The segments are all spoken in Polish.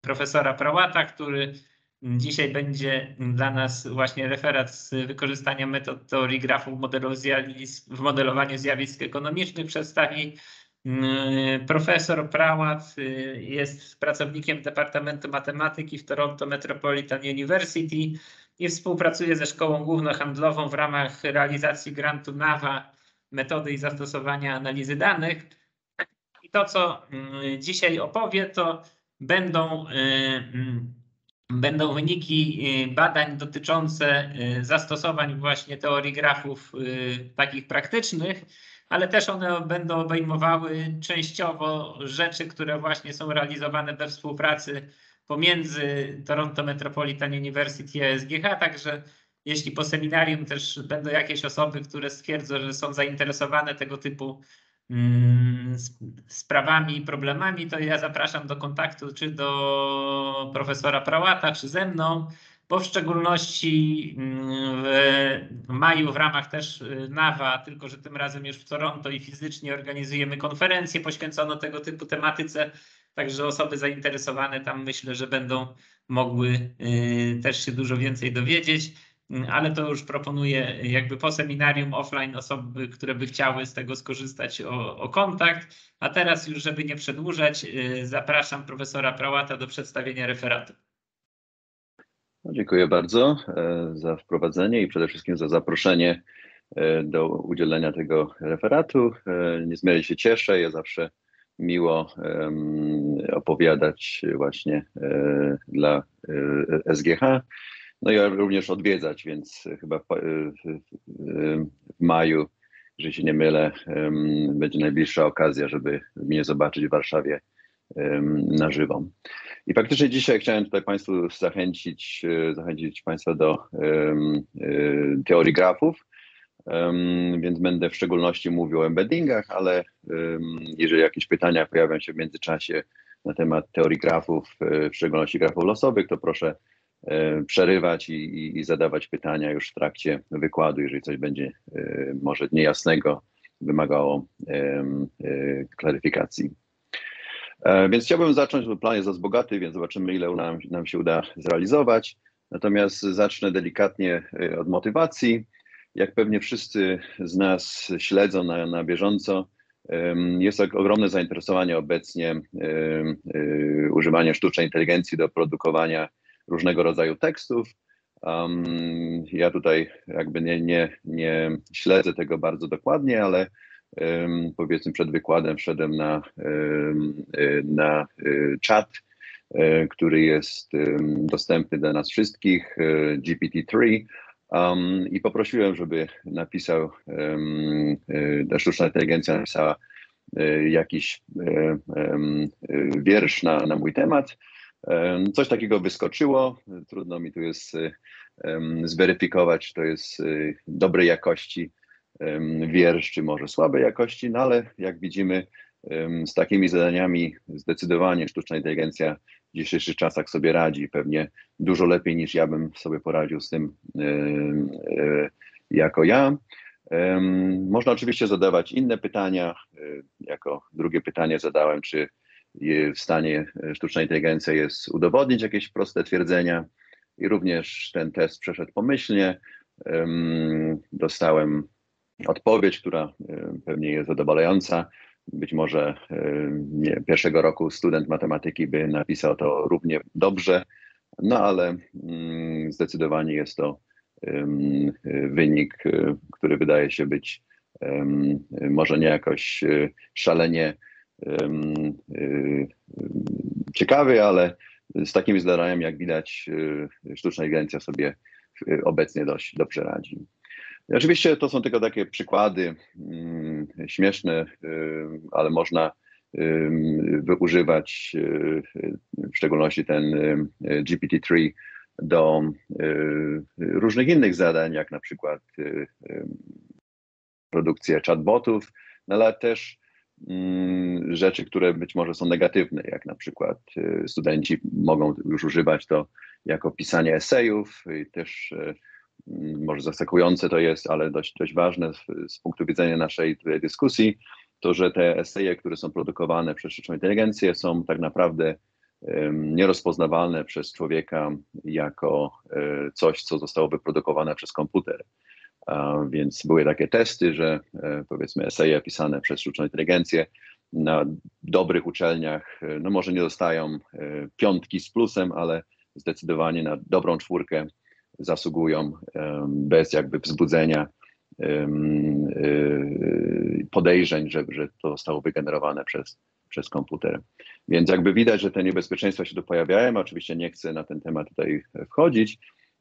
profesora Prałata, który dzisiaj będzie dla nas właśnie referat z wykorzystania metod teorii grafów w modelowaniu zjawisk ekonomicznych przedstawi. Profesor Prałat jest pracownikiem Departamentu Matematyki w Toronto Metropolitan University i współpracuje ze Szkołą Głównohandlową w ramach realizacji grantu NAWA Metody i zastosowania analizy danych. I to, co dzisiaj opowie, to będą wyniki badań dotyczące zastosowań właśnie teorii grafów takich praktycznych, ale też one będą obejmowały częściowo rzeczy, które właśnie są realizowane we współpracy pomiędzy Toronto Metropolitan University a SGH, także jeśli po seminarium też będą jakieś osoby, które stwierdzą, że są zainteresowane tego typu sprawami i problemami, to ja zapraszam do kontaktu czy do profesora Prałata, czy ze mną, bo w szczególności w maju w ramach też NAWA, tylko że tym razem już w Toronto i fizycznie organizujemy konferencję poświęconą tego typu tematyce, także osoby zainteresowane tam myślę, że będą mogły też się dużo więcej dowiedzieć. Ale to już proponuję jakby po seminarium offline osoby, które by chciały z tego skorzystać o kontakt. A teraz już, żeby nie przedłużać, zapraszam profesora Prałata do przedstawienia referatu. Dziękuję bardzo za wprowadzenie i przede wszystkim za zaproszenie do udzielenia tego referatu. Niezmiernie się cieszę, ja zawsze miło opowiadać właśnie dla SGH. No i również odwiedzać, więc chyba w maju, jeżeli się nie mylę, będzie najbliższa okazja, żeby mnie zobaczyć w Warszawie na żywo. I faktycznie dzisiaj chciałem tutaj Państwu zachęcić Państwa do teorii grafów, więc będę w szczególności mówił o embeddingach, ale jeżeli jakieś pytania pojawią się w międzyczasie na temat teorii grafów, w szczególności grafów losowych, to proszę przerywać i zadawać pytania już w trakcie wykładu, jeżeli coś będzie może niejasnego, wymagało klaryfikacji. Więc chciałbym zacząć, bo plan jest dość bogaty, więc zobaczymy, ile nam się uda zrealizować. Natomiast zacznę delikatnie od motywacji. Jak pewnie wszyscy z nas śledzą na bieżąco, jest ogromne zainteresowanie obecnie używaniem sztucznej inteligencji do produkowania różnego rodzaju tekstów. Ja tutaj jakby nie śledzę tego bardzo dokładnie, ale powiedzmy przed wykładem wszedłem na czat, który jest dostępny dla nas wszystkich, GPT-3, i poprosiłem, żeby napisał, ta sztuczna inteligencja napisała jakiś wiersz na mój temat. Coś takiego wyskoczyło, trudno mi tu jest zweryfikować, czy to jest dobrej jakości wiersz, czy może słabej jakości, no ale jak widzimy, z takimi zadaniami zdecydowanie sztuczna inteligencja w dzisiejszych czasach sobie radzi, pewnie dużo lepiej niż ja bym sobie poradził z tym jako ja. Można oczywiście zadawać inne pytania. Jako drugie pytanie zadałem, czy w stanie sztuczna inteligencja jest udowodnić jakieś proste twierdzenia, i również ten test przeszedł pomyślnie. Dostałem odpowiedź, która pewnie jest zadowalająca. Być może pierwszego roku student matematyki by napisał to równie dobrze, no ale zdecydowanie jest to wynik, który wydaje się być może nie jakoś szalenie ciekawy, ale z takimi zadaniami, jak widać, sztuczna inteligencja sobie obecnie dość dobrze radzi. Oczywiście to są tylko takie przykłady śmieszne, ale można używać w szczególności ten GPT-3 do różnych innych zadań, jak na przykład produkcja chatbotów, no ale też rzeczy, które być może są negatywne, jak na przykład studenci mogą już używać to jako pisanie esejów i też może zaskakujące to jest, ale dość ważne z punktu widzenia naszej dyskusji, to że te eseje, które są produkowane przez sztuczną inteligencję, są tak naprawdę nierozpoznawalne przez człowieka jako coś, co zostało wyprodukowane przez komputer. Więc były takie testy, że powiedzmy eseje pisane przez sztuczną inteligencję na dobrych uczelniach, no może nie dostają 5 z plusem, ale zdecydowanie na dobrą 4 zasługują bez jakby wzbudzenia podejrzeń, że to zostało wygenerowane przez komputer. Więc jakby widać, że te niebezpieczeństwa się tu pojawiają. Oczywiście nie chcę na ten temat tutaj wchodzić,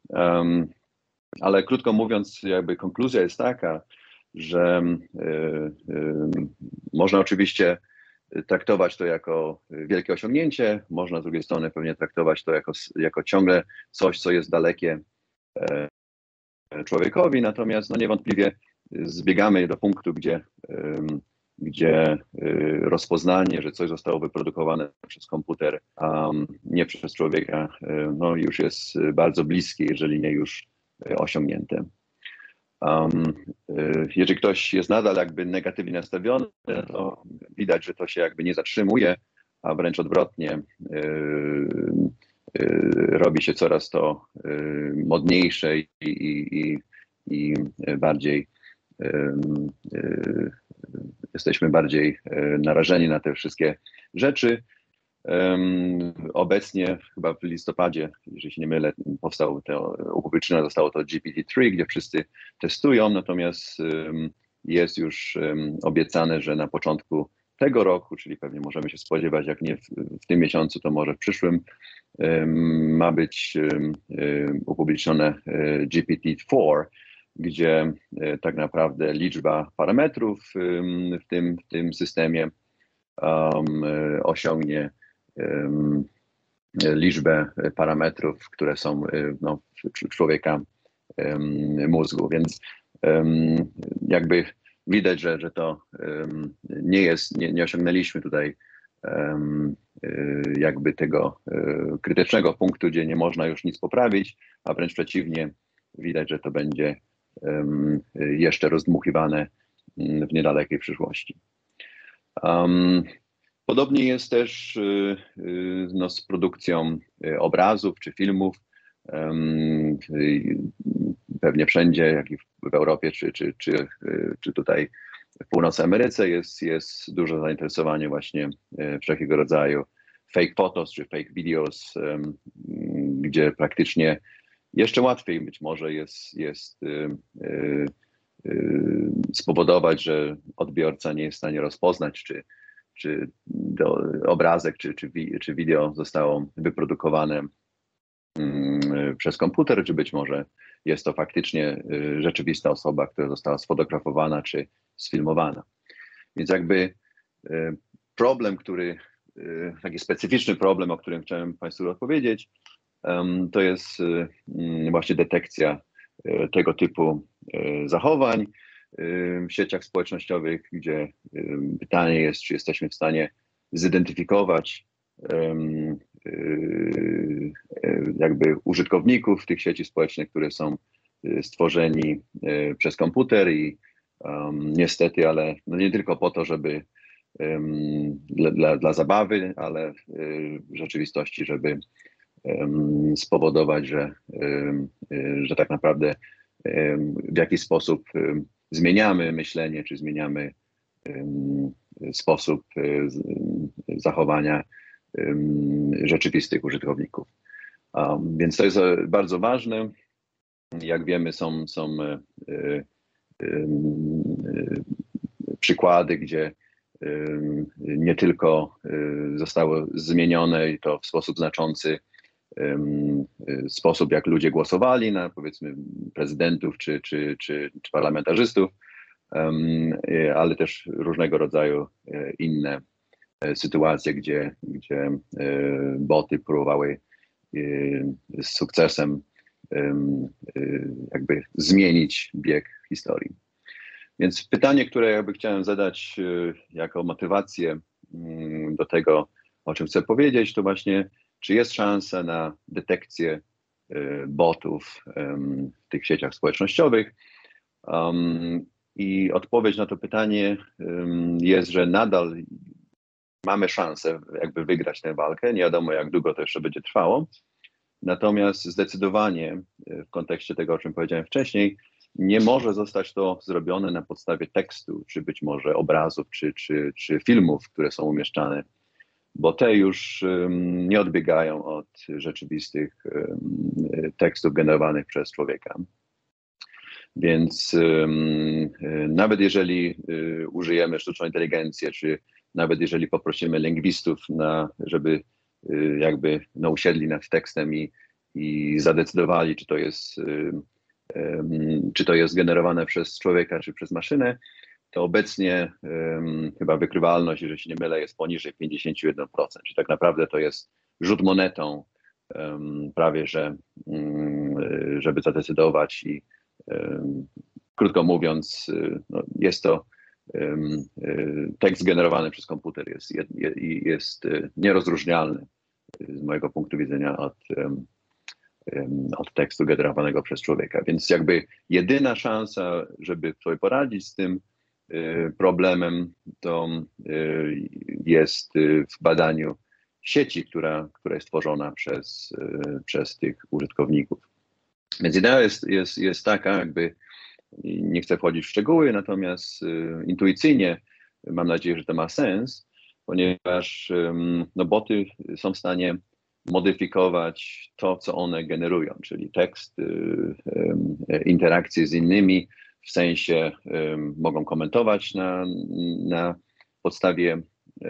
ale krótko mówiąc, jakby konkluzja jest taka, że można oczywiście traktować to jako wielkie osiągnięcie, można z drugiej strony pewnie traktować to jako ciągle coś, co jest dalekie człowiekowi, natomiast no niewątpliwie zbiegamy do punktu, gdzie rozpoznanie, że coś zostało wyprodukowane przez komputer, a nie przez człowieka, no już jest bardzo bliskie, jeżeli nie już osiągnięte. Jeżeli ktoś jest nadal jakby negatywnie nastawiony, to widać, że to się jakby nie zatrzymuje, a wręcz odwrotnie, robi się coraz to modniejsze i bardziej jesteśmy bardziej narażeni na te wszystkie rzeczy. Obecnie chyba w listopadzie, jeżeli się nie mylę, upublicznione zostało to GPT-3, gdzie wszyscy testują, natomiast jest już obiecane, że na początku tego roku, czyli pewnie możemy się spodziewać, jak nie w tym miesiącu, to może w przyszłym, ma być upublicznione GPT-4, gdzie tak naprawdę liczba parametrów w tym systemie osiągnie liczbę parametrów, które są no, w człowieka mózgu. Więc jakby widać, że to nie osiągnęliśmy tutaj jakby tego krytycznego punktu, gdzie nie można już nic poprawić, a wręcz przeciwnie, widać, że to będzie jeszcze rozdmuchiwane w niedalekiej przyszłości. Podobnie jest też no, z produkcją obrazów czy filmów. Pewnie wszędzie, jak i w Europie czy tutaj w Północnej Ameryce jest duże zainteresowanie właśnie wszelkiego rodzaju fake photos czy fake videos, gdzie praktycznie jeszcze łatwiej być może jest spowodować, że odbiorca nie jest w stanie rozpoznać, czy obrazek, czy wideo zostało wyprodukowane przez komputer, czy być może jest to faktycznie rzeczywista osoba, która została sfotografowana czy sfilmowana. Więc jakby problem, taki specyficzny problem, o którym chciałem Państwu odpowiedzieć, to jest właśnie detekcja tego typu zachowań w sieciach społecznościowych, gdzie pytanie jest, czy jesteśmy w stanie zidentyfikować jakby użytkowników tych sieci społecznych, które są stworzeni przez komputer i niestety, ale no nie tylko po to, żeby dla zabawy, ale w rzeczywistości, żeby spowodować, że tak naprawdę w jakiś sposób zmieniamy myślenie, czy zmieniamy sposób zachowania rzeczywistych użytkowników. Więc to jest bardzo ważne. Jak wiemy, są przykłady, gdzie nie tylko zostało zmienione i to w sposób znaczący sposób, jak ludzie głosowali na powiedzmy prezydentów czy parlamentarzystów, ale też różnego rodzaju inne sytuacje, gdzie boty próbowały z sukcesem jakby zmienić bieg historii. Więc pytanie, które jakby chciałem zadać jako motywację do tego, o czym chcę powiedzieć, to właśnie, czy jest szansa na detekcję botów w tych sieciach społecznościowych? I odpowiedź na to pytanie jest, że nadal mamy szansę jakby wygrać tę walkę. Nie wiadomo, jak długo to jeszcze będzie trwało. Natomiast zdecydowanie w kontekście tego, o czym powiedziałem wcześniej, nie może zostać to zrobione na podstawie tekstu, czy być może obrazów, czy filmów, które są umieszczane, bo te już nie odbiegają od rzeczywistych tekstów generowanych przez człowieka. Więc nawet jeżeli użyjemy sztuczną inteligencję, czy nawet jeżeli poprosimy lingwistów, żeby jakby usiedli nad tekstem i zadecydowali, czy to jest generowane przez człowieka, czy przez maszynę, to obecnie chyba wykrywalność, jeżeli się nie mylę, jest poniżej 51%. Czyli tak naprawdę to jest rzut monetą prawie, żeby zadecydować i krótko mówiąc, no, jest to tekst generowany przez komputer, jest nierozróżnialny z mojego punktu widzenia od tekstu generowanego przez człowieka. Więc jakby jedyna szansa, żeby sobie poradzić z tym problemem, to jest w badaniu sieci, która jest tworzona przez tych użytkowników. Więc idea jest taka, jakby nie chcę wchodzić w szczegóły, natomiast intuicyjnie mam nadzieję, że to ma sens, ponieważ no, boty są w stanie modyfikować to, co one generują, czyli tekst, interakcje z innymi, w sensie mogą komentować na podstawie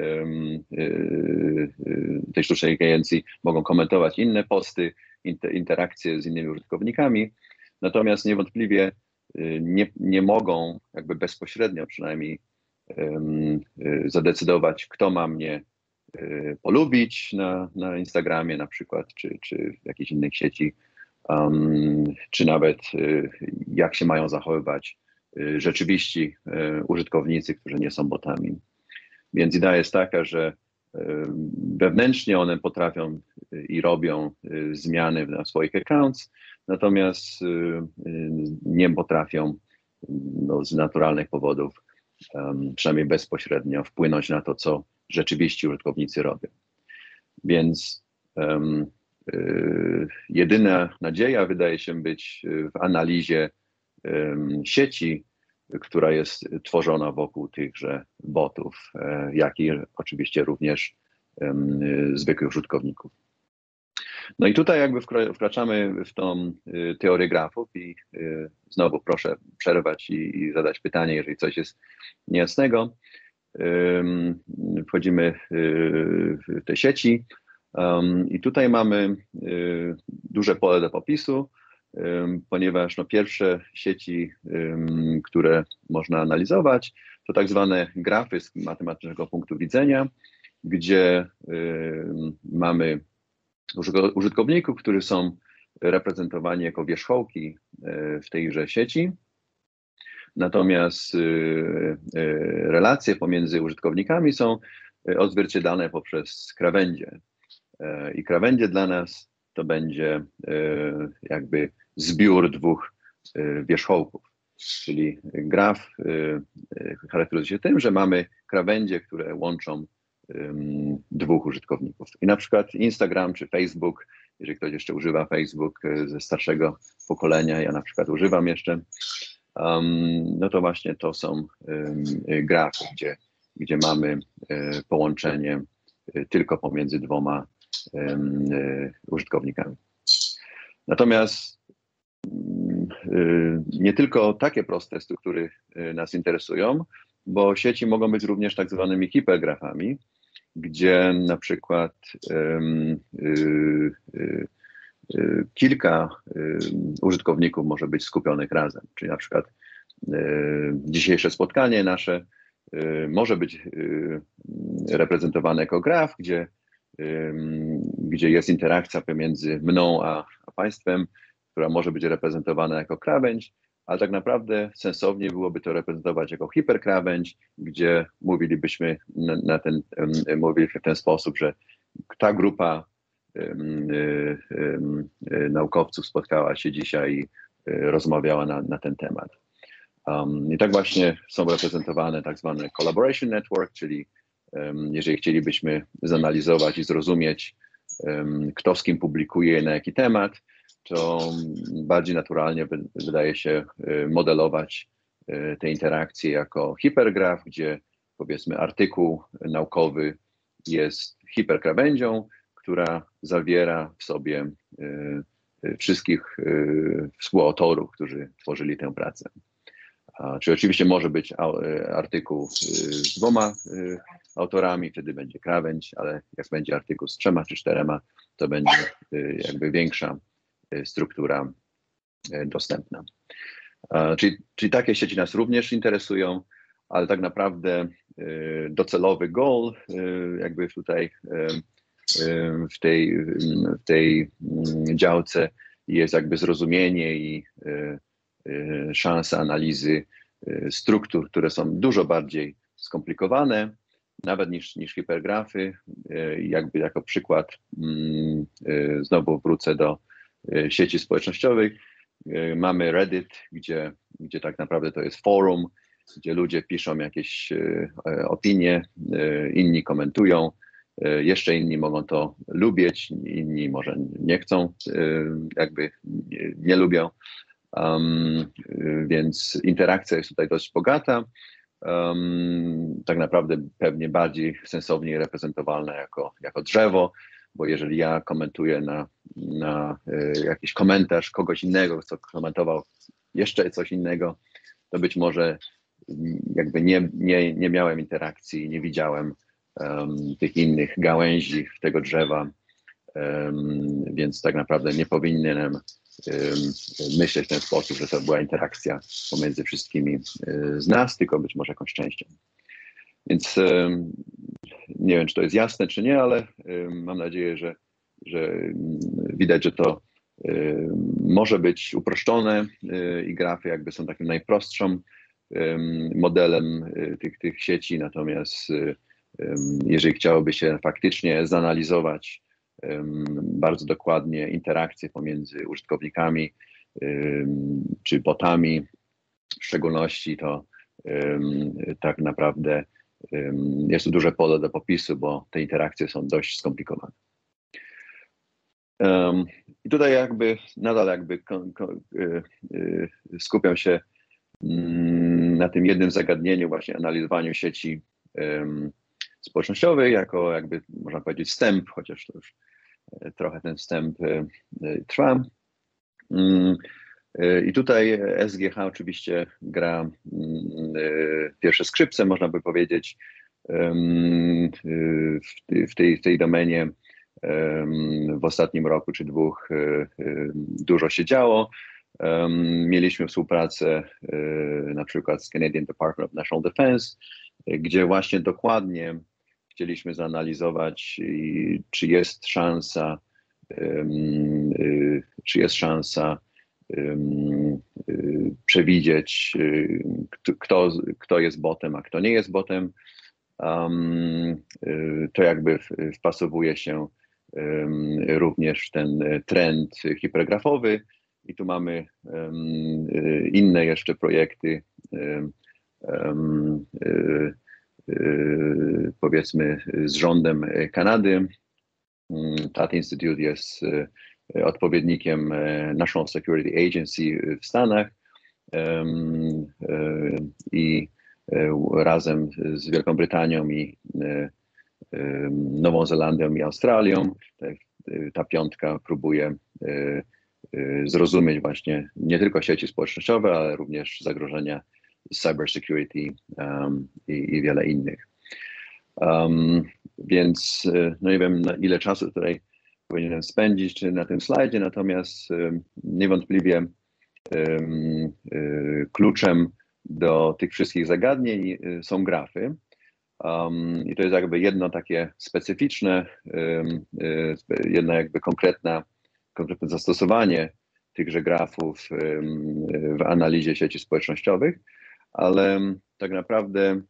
tej sztucznej inteligencji, mogą komentować inne posty, interakcje z innymi użytkownikami, natomiast niewątpliwie nie mogą jakby bezpośrednio przynajmniej zadecydować, kto ma mnie polubić na Instagramie na przykład, czy w jakiejś innej sieci, czy nawet jak się mają zachowywać rzeczywiści użytkownicy, którzy nie są botami. Więc idea jest taka, że wewnętrznie one potrafią i robią zmiany na swoich accounts, natomiast nie potrafią z naturalnych powodów, przynajmniej bezpośrednio, wpłynąć na to, co rzeczywiście użytkownicy robią. Więc jedyna nadzieja wydaje się być w analizie sieci, która jest tworzona wokół tychże botów, jak i oczywiście również zwykłych użytkowników. No i tutaj jakby wkraczamy w tą teorię grafów i znowu proszę przerwać i zadać pytanie, jeżeli coś jest niejasnego. Wchodzimy w te sieci i tutaj mamy duże pole do popisu, ponieważ no, pierwsze sieci, które można analizować, to tak zwane grafy z matematycznego punktu widzenia, gdzie mamy użytkowników, którzy są reprezentowani jako wierzchołki w tejże sieci. Natomiast relacje pomiędzy użytkownikami są odzwierciedlane poprzez krawędzie. I krawędzie dla nas to będzie jakby zbiór dwóch wierzchołków. Czyli graf charakteryzuje się tym, że mamy krawędzie, które łączą dwóch użytkowników. I na przykład Instagram czy Facebook, jeżeli ktoś jeszcze używa Facebook ze starszego pokolenia, ja na przykład używam jeszcze, no to właśnie to są grafy, gdzie mamy połączenie tylko pomiędzy dwoma użytkownikami. Natomiast nie tylko takie proste struktury nas interesują, bo sieci mogą być również tak zwanymi hipergrafami, gdzie na przykład kilka użytkowników może być skupionych razem. Czyli na przykład dzisiejsze spotkanie nasze może być reprezentowane jako graf, gdzie jest interakcja pomiędzy mną a państwem, która może być reprezentowana jako krawędź, ale tak naprawdę sensownie byłoby to reprezentować jako hiperkrawędź, gdzie mówilibyśmy w ten sposób, że ta grupa naukowców spotkała się dzisiaj i rozmawiała na ten temat. I tak właśnie są reprezentowane tak zwane collaboration network, czyli Jeżeli chcielibyśmy zanalizować i zrozumieć, kto z kim publikuje, na jaki temat, to bardziej naturalnie wydaje się modelować te interakcje jako hipergraf, gdzie powiedzmy artykuł naukowy jest hiperkrawędzią, która zawiera w sobie wszystkich współautorów, którzy tworzyli tę pracę. Czyli oczywiście może być artykuł z 2 autorami, wtedy będzie krawędź, ale jak będzie artykuł z 3 czy 4, to będzie jakby większa struktura dostępna. Czyli takie sieci nas również interesują, ale tak naprawdę docelowy goal jakby tutaj w tej działce jest jakby zrozumienie i szansa analizy struktur, które są dużo bardziej skomplikowane, nawet niż hipergrafy. Jakby jako przykład znowu wrócę do sieci społecznościowych. Mamy Reddit, gdzie tak naprawdę to jest forum, gdzie ludzie piszą jakieś opinie, inni komentują, jeszcze inni mogą to lubić, inni może nie chcą, jakby nie lubią. Więc interakcja jest tutaj dość bogata, tak naprawdę pewnie bardziej sensownie reprezentowalna jako drzewo, bo jeżeli ja komentuję na jakiś komentarz kogoś innego, kto komentował jeszcze coś innego, to być może jakby nie miałem interakcji, nie widziałem tych innych gałęzi tego drzewa, więc tak naprawdę nie powinienem myśleć w ten sposób, że to była interakcja pomiędzy wszystkimi z nas, tylko być może jakąś częścią. Więc nie wiem, czy to jest jasne, czy nie, ale mam nadzieję, że widać, że to może być uproszczone i grafy jakby są takim najprostszym modelem tych sieci, natomiast jeżeli chciałoby się faktycznie zanalizować bardzo dokładnie interakcje pomiędzy użytkownikami czy botami w szczególności, to tak naprawdę jest tu duże pole do popisu, bo te interakcje są dość skomplikowane. I tutaj nadal skupiam się na tym jednym zagadnieniu, właśnie analizowaniu sieci społecznościowej jako można powiedzieć wstęp, chociaż to już trochę ten wstęp trwa. I tutaj SGH oczywiście gra pierwsze skrzypce, można by powiedzieć, w tej domenie. W ostatnim roku czy 2 dużo się działo. Mieliśmy współpracę na przykład z Canadian Department of National Defence, gdzie właśnie dokładnie chcieliśmy zanalizować, czy jest szansa przewidzieć, kto jest botem, a kto nie jest botem. To jakby wpasowuje się również w ten trend hipergrafowy i tu mamy inne jeszcze projekty, powiedzmy z rządem Kanady. TAT Institute jest odpowiednikiem National Security Agency w Stanach i razem z Wielką Brytanią i Nową Zelandią i Australią ta piątka próbuje zrozumieć właśnie nie tylko sieci społecznościowe, ale również zagrożenia cybersecurity i wiele innych. Więc no nie wiem, na ile czasu tutaj powinienem spędzić czy na tym slajdzie, natomiast niewątpliwie kluczem do tych wszystkich zagadnień są grafy. I to jest jakby jedno takie specyficzne, jedno jakby konkretne zastosowanie tychże grafów w analizie sieci społecznościowych, ale tak naprawdę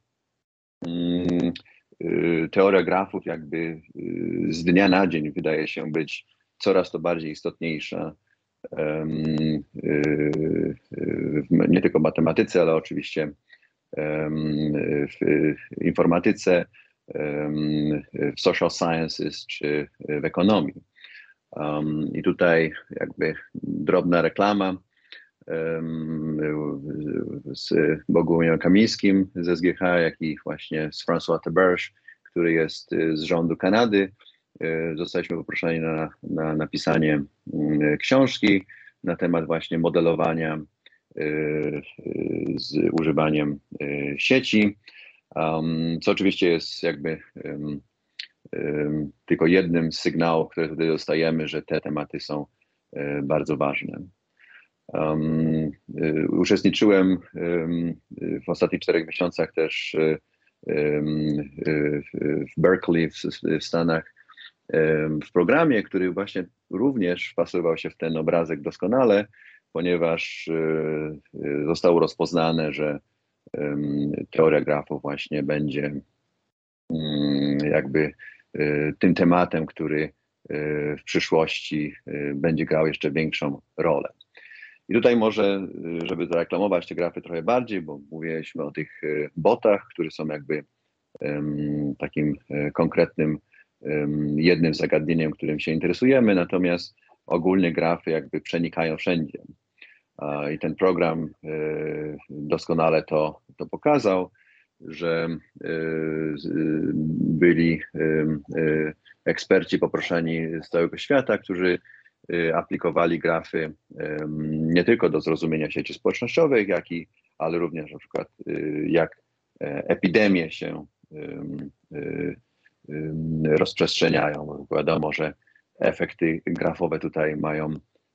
teoria grafów jakby z dnia na dzień wydaje się być coraz to bardziej istotniejsza, nie tylko w matematyce, ale oczywiście w informatyce, w social sciences czy w ekonomii. I tutaj jakby drobna reklama z Bogumiłem Kamińskim z SGH, jak i właśnie z François Theberge, który jest z rządu Kanady. Zostaliśmy poproszeni na napisanie książki na temat właśnie modelowania z używaniem sieci, co oczywiście jest jakby tylko jednym z sygnałów, które tutaj dostajemy, że te tematy są bardzo ważne. Uczestniczyłem w ostatnich 4 miesiącach też w Berkeley w Stanach w programie, który właśnie również wpasował się w ten obrazek doskonale, ponieważ zostało rozpoznane, że teoria grafów właśnie będzie jakby tym tematem, który w przyszłości będzie grał jeszcze większą rolę. I tutaj może, żeby zareklamować te grafy trochę bardziej, bo mówiliśmy o tych botach, które są jakby takim konkretnym jednym zagadnieniem, którym się interesujemy, natomiast ogólnie grafy jakby przenikają wszędzie. I ten program doskonale to pokazał, że byli eksperci poproszeni z całego świata, którzy aplikowali grafy nie tylko do zrozumienia sieci społecznościowych, ale również na przykład jak epidemie się rozprzestrzeniają. Bo wiadomo, że efekty grafowe tutaj mają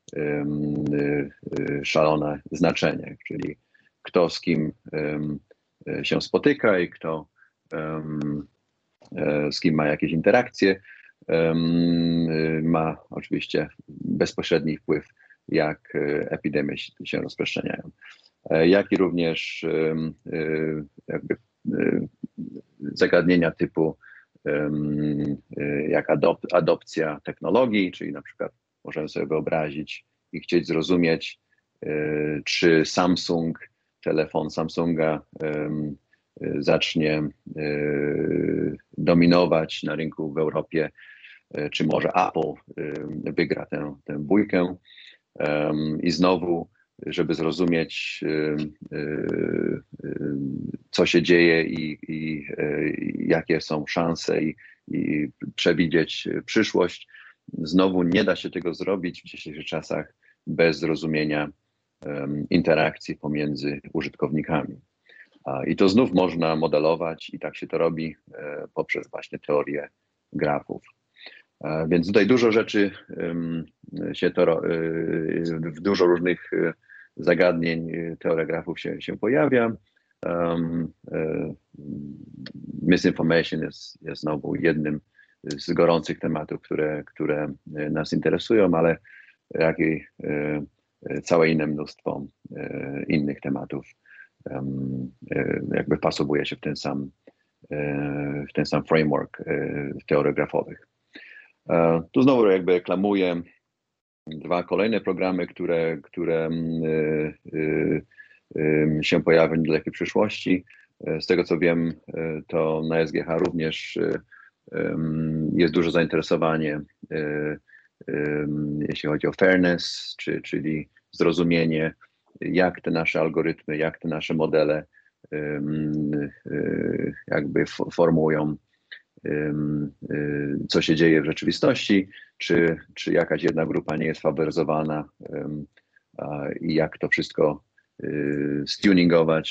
szalone znaczenie, czyli kto z kim się spotyka i kto z kim ma jakieś interakcje, ma oczywiście bezpośredni wpływ, jak epidemie się rozprzestrzeniają. Jak i również jakby zagadnienia typu jak adopcja technologii, czyli na przykład możemy sobie wyobrazić i chcieć zrozumieć, czy telefon Samsunga zacznie dominować na rynku w Europie, czy może Apple wygra tę bójkę. I znowu, żeby zrozumieć, co się dzieje i jakie są szanse i przewidzieć przyszłość, znowu nie da się tego zrobić w dzisiejszych czasach bez zrozumienia interakcji pomiędzy użytkownikami. I to znów można modelować i tak się to robi poprzez właśnie teorię grafów. Więc tutaj dużo rzeczy w dużo różnych zagadnień teoria grafów się pojawia. Misinformation jest znowu jednym z gorących tematów, które nas interesują, ale jak i całe inne mnóstwo innych tematów jakby wpasowuje się w ten sam framework teorii grafowych. Tu znowu jakby reklamuję 2 kolejne programy, które się pojawią w niedalekiej przyszłości. Z tego co wiem, to na SGH również jest duże zainteresowanie, jeśli chodzi o fairness, czyli zrozumienie, jak te nasze algorytmy, jak te nasze modele jakby formują, co się dzieje w rzeczywistości, czy jakaś jedna grupa nie jest faworyzowana i jak to wszystko stuningować,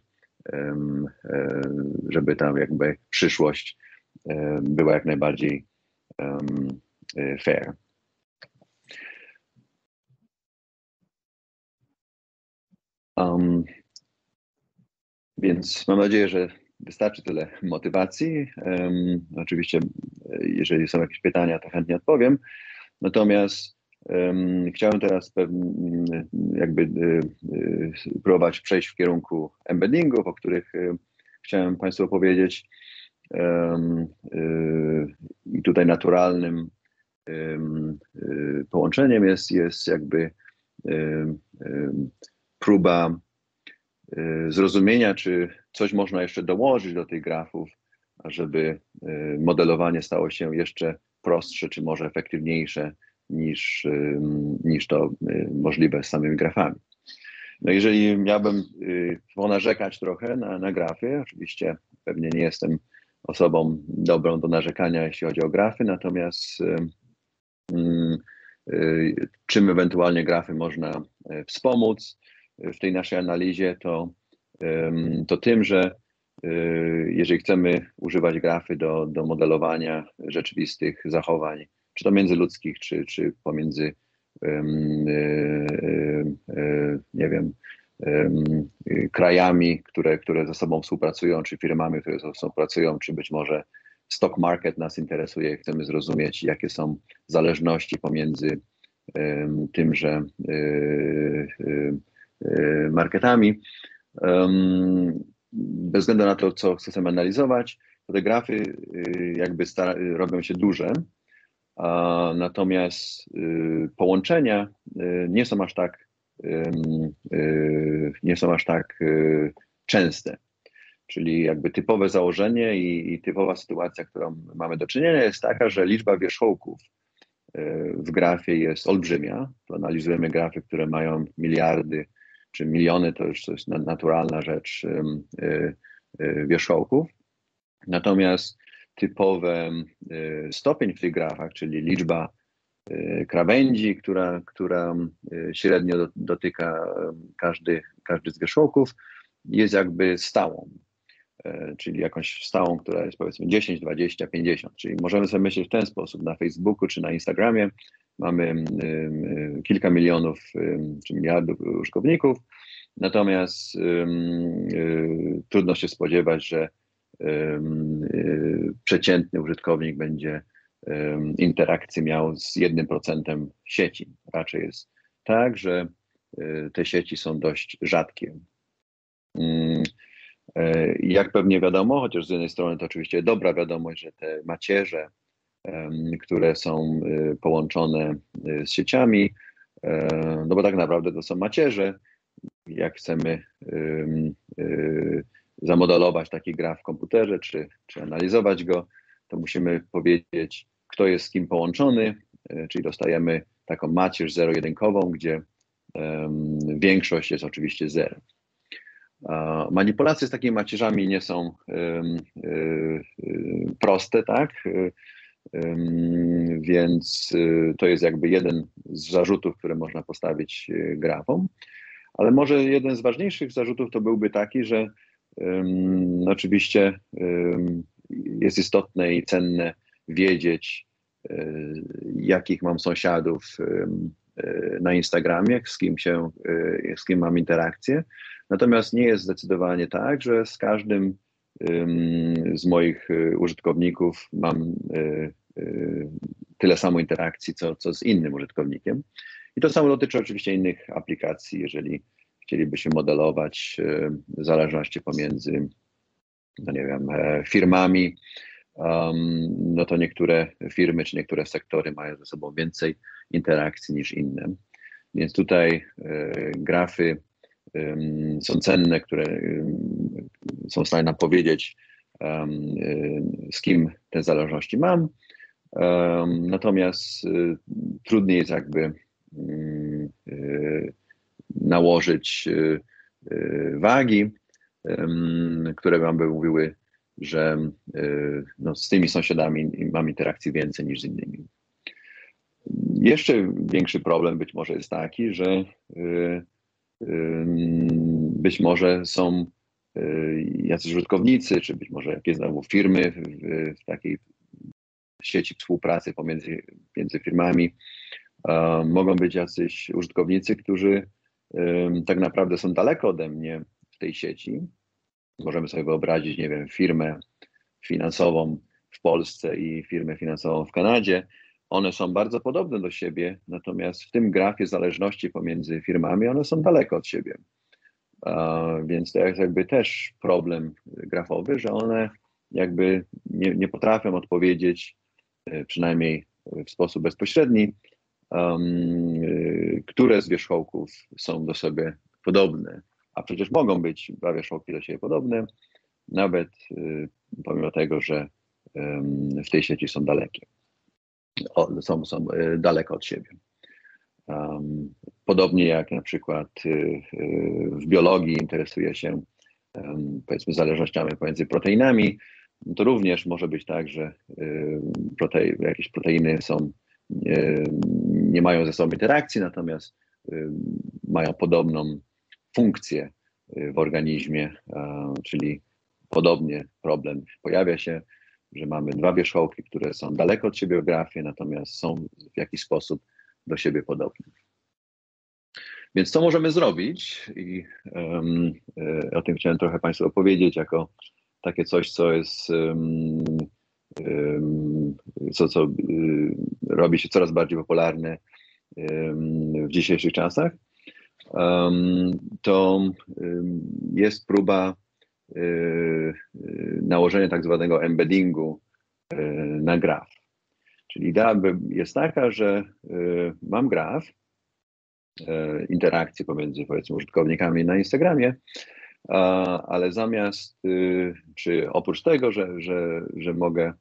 żeby tam jakby przyszłość była jak najbardziej fair. Więc mam nadzieję, że wystarczy tyle motywacji. Oczywiście, jeżeli są jakieś pytania, to chętnie odpowiem. Natomiast chciałem teraz jakby próbować przejść w kierunku embeddingów, o których chciałem Państwu opowiedzieć. I tutaj naturalnym połączeniem jest jakby próba zrozumienia, czy coś można jeszcze dołożyć do tych grafów, żeby modelowanie stało się jeszcze prostsze, czy może efektywniejsze niż to możliwe z samymi grafami. No jeżeli miałbym ponarzekać trochę na grafy, oczywiście pewnie nie jestem osobą dobrą do narzekania, jeśli chodzi o grafy, natomiast czym ewentualnie grafy można wspomóc w tej naszej analizie, to tym, że jeżeli chcemy używać grafy do modelowania rzeczywistych zachowań, czy to międzyludzkich, czy pomiędzy nie wiem, krajami, które ze sobą współpracują, czy firmami, które ze sobą współpracują, czy być może stock market nas interesuje, chcemy zrozumieć, jakie są zależności pomiędzy tymże marketami. Bez względu na to, co chcemy analizować, to te grafy jakby robią się duże, natomiast połączenia nie są aż tak częste. Czyli jakby typowe założenie i typowa sytuacja, którą mamy do czynienia, jest taka, że liczba wierzchołków w grafie jest olbrzymia. To analizujemy grafy, które mają miliardy czy miliony, to już jest naturalna rzecz, wierzchołków. Natomiast typowy stopień w tych grafach, czyli liczba krawędzi, która średnio dotyka każdy z wierzchołków, jest jakby stałą. Czyli jakąś stałą, która jest powiedzmy 10, 20, 50. Czyli możemy sobie myśleć w ten sposób. Na Facebooku czy na Instagramie mamy kilka milionów czy miliardów użytkowników, natomiast trudno się spodziewać, że przeciętny użytkownik będzie interakcję miał z 1% sieci. Raczej jest tak, że te sieci są dość rzadkie. Jak pewnie wiadomo, chociaż z jednej strony to oczywiście dobra wiadomość, że te macierze, które są połączone z sieciami, no bo tak naprawdę to są macierze. Jak chcemy zamodelować taki graf w komputerze, czy analizować go, to musimy powiedzieć, kto jest z kim połączony, czyli dostajemy taką macierz zero-jedynkową, gdzie większość jest oczywiście zero. Manipulacje z takimi macierzami nie są proste, tak? Więc to jest jakby jeden z zarzutów, które można postawić grafom. Ale może jeden z ważniejszych zarzutów to byłby taki, że oczywiście jest istotne i cenne wiedzieć, jakich mam sąsiadów na Instagramie, z kim mam interakcję. Natomiast nie jest zdecydowanie tak, że z każdym z moich użytkowników mam tyle samo interakcji, co z innym użytkownikiem. I to samo dotyczy oczywiście innych aplikacji. Jeżeli chcielibyśmy modelować zależności pomiędzy, no nie wiem, firmami, no to niektóre firmy czy niektóre sektory mają ze sobą więcej interakcji niż inne. Więc tutaj grafy są cenne, które są w stanie nam powiedzieć, z kim te zależności mam. Natomiast trudniej jest jakby nałożyć wagi, które wam by mówiły, że no, z tymi sąsiadami mam interakcji więcej niż z innymi. Jeszcze większy problem być może jest taki, że być może są jacyś użytkownicy, czy być może jakieś znowu firmy w takiej sieci współpracy między firmami. Mogą być jacyś użytkownicy, którzy tak naprawdę są daleko ode mnie w tej sieci. Możemy sobie wyobrazić, nie wiem, firmę finansową w Polsce i firmę finansową w Kanadzie. One są bardzo podobne do siebie, natomiast w tym grafie zależności pomiędzy firmami one są daleko od siebie. Więc to jest jakby też problem grafowy, że one jakby nie potrafią odpowiedzieć, przynajmniej w sposób bezpośredni, które z wierzchołków są do siebie podobne. A przecież mogą być dwa wierzchołki do siebie podobne, nawet pomimo tego, że w tej sieci są dalekie, są daleko od siebie. Podobnie jak na przykład w biologii interesuje się powiedzmy zależnościami pomiędzy proteinami, to również może być tak, że jakieś proteiny nie mają ze sobą interakcji, natomiast mają podobną funkcję w organizmie, czyli podobnie problem pojawia się, że mamy dwa wierzchołki, które są daleko od siebie w grafie, natomiast są w jakiś sposób do siebie podobne. Więc co możemy zrobić? I o tym chciałem trochę Państwu opowiedzieć, jako takie coś, co jest, co robi się coraz bardziej popularne w dzisiejszych czasach. To jest próba nałożenia tak zwanego embeddingu na graf. Czyli idea jest taka, że mam graf, interakcje pomiędzy powiedzmy użytkownikami na Instagramie, ale zamiast, czy oprócz tego, że mogę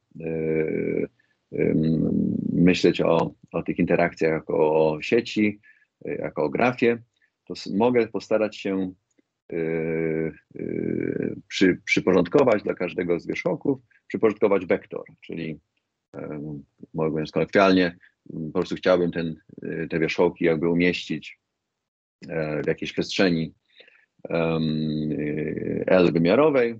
myśleć o tych interakcjach jako o sieci, jako o grafie, to mogę postarać się przyporządkować dla każdego z wierzchołków, przyporządkować wektor, czyli mówiąc kolokwialnie, po prostu chciałbym te wierzchołki jakby umieścić w jakiejś przestrzeni L wymiarowej,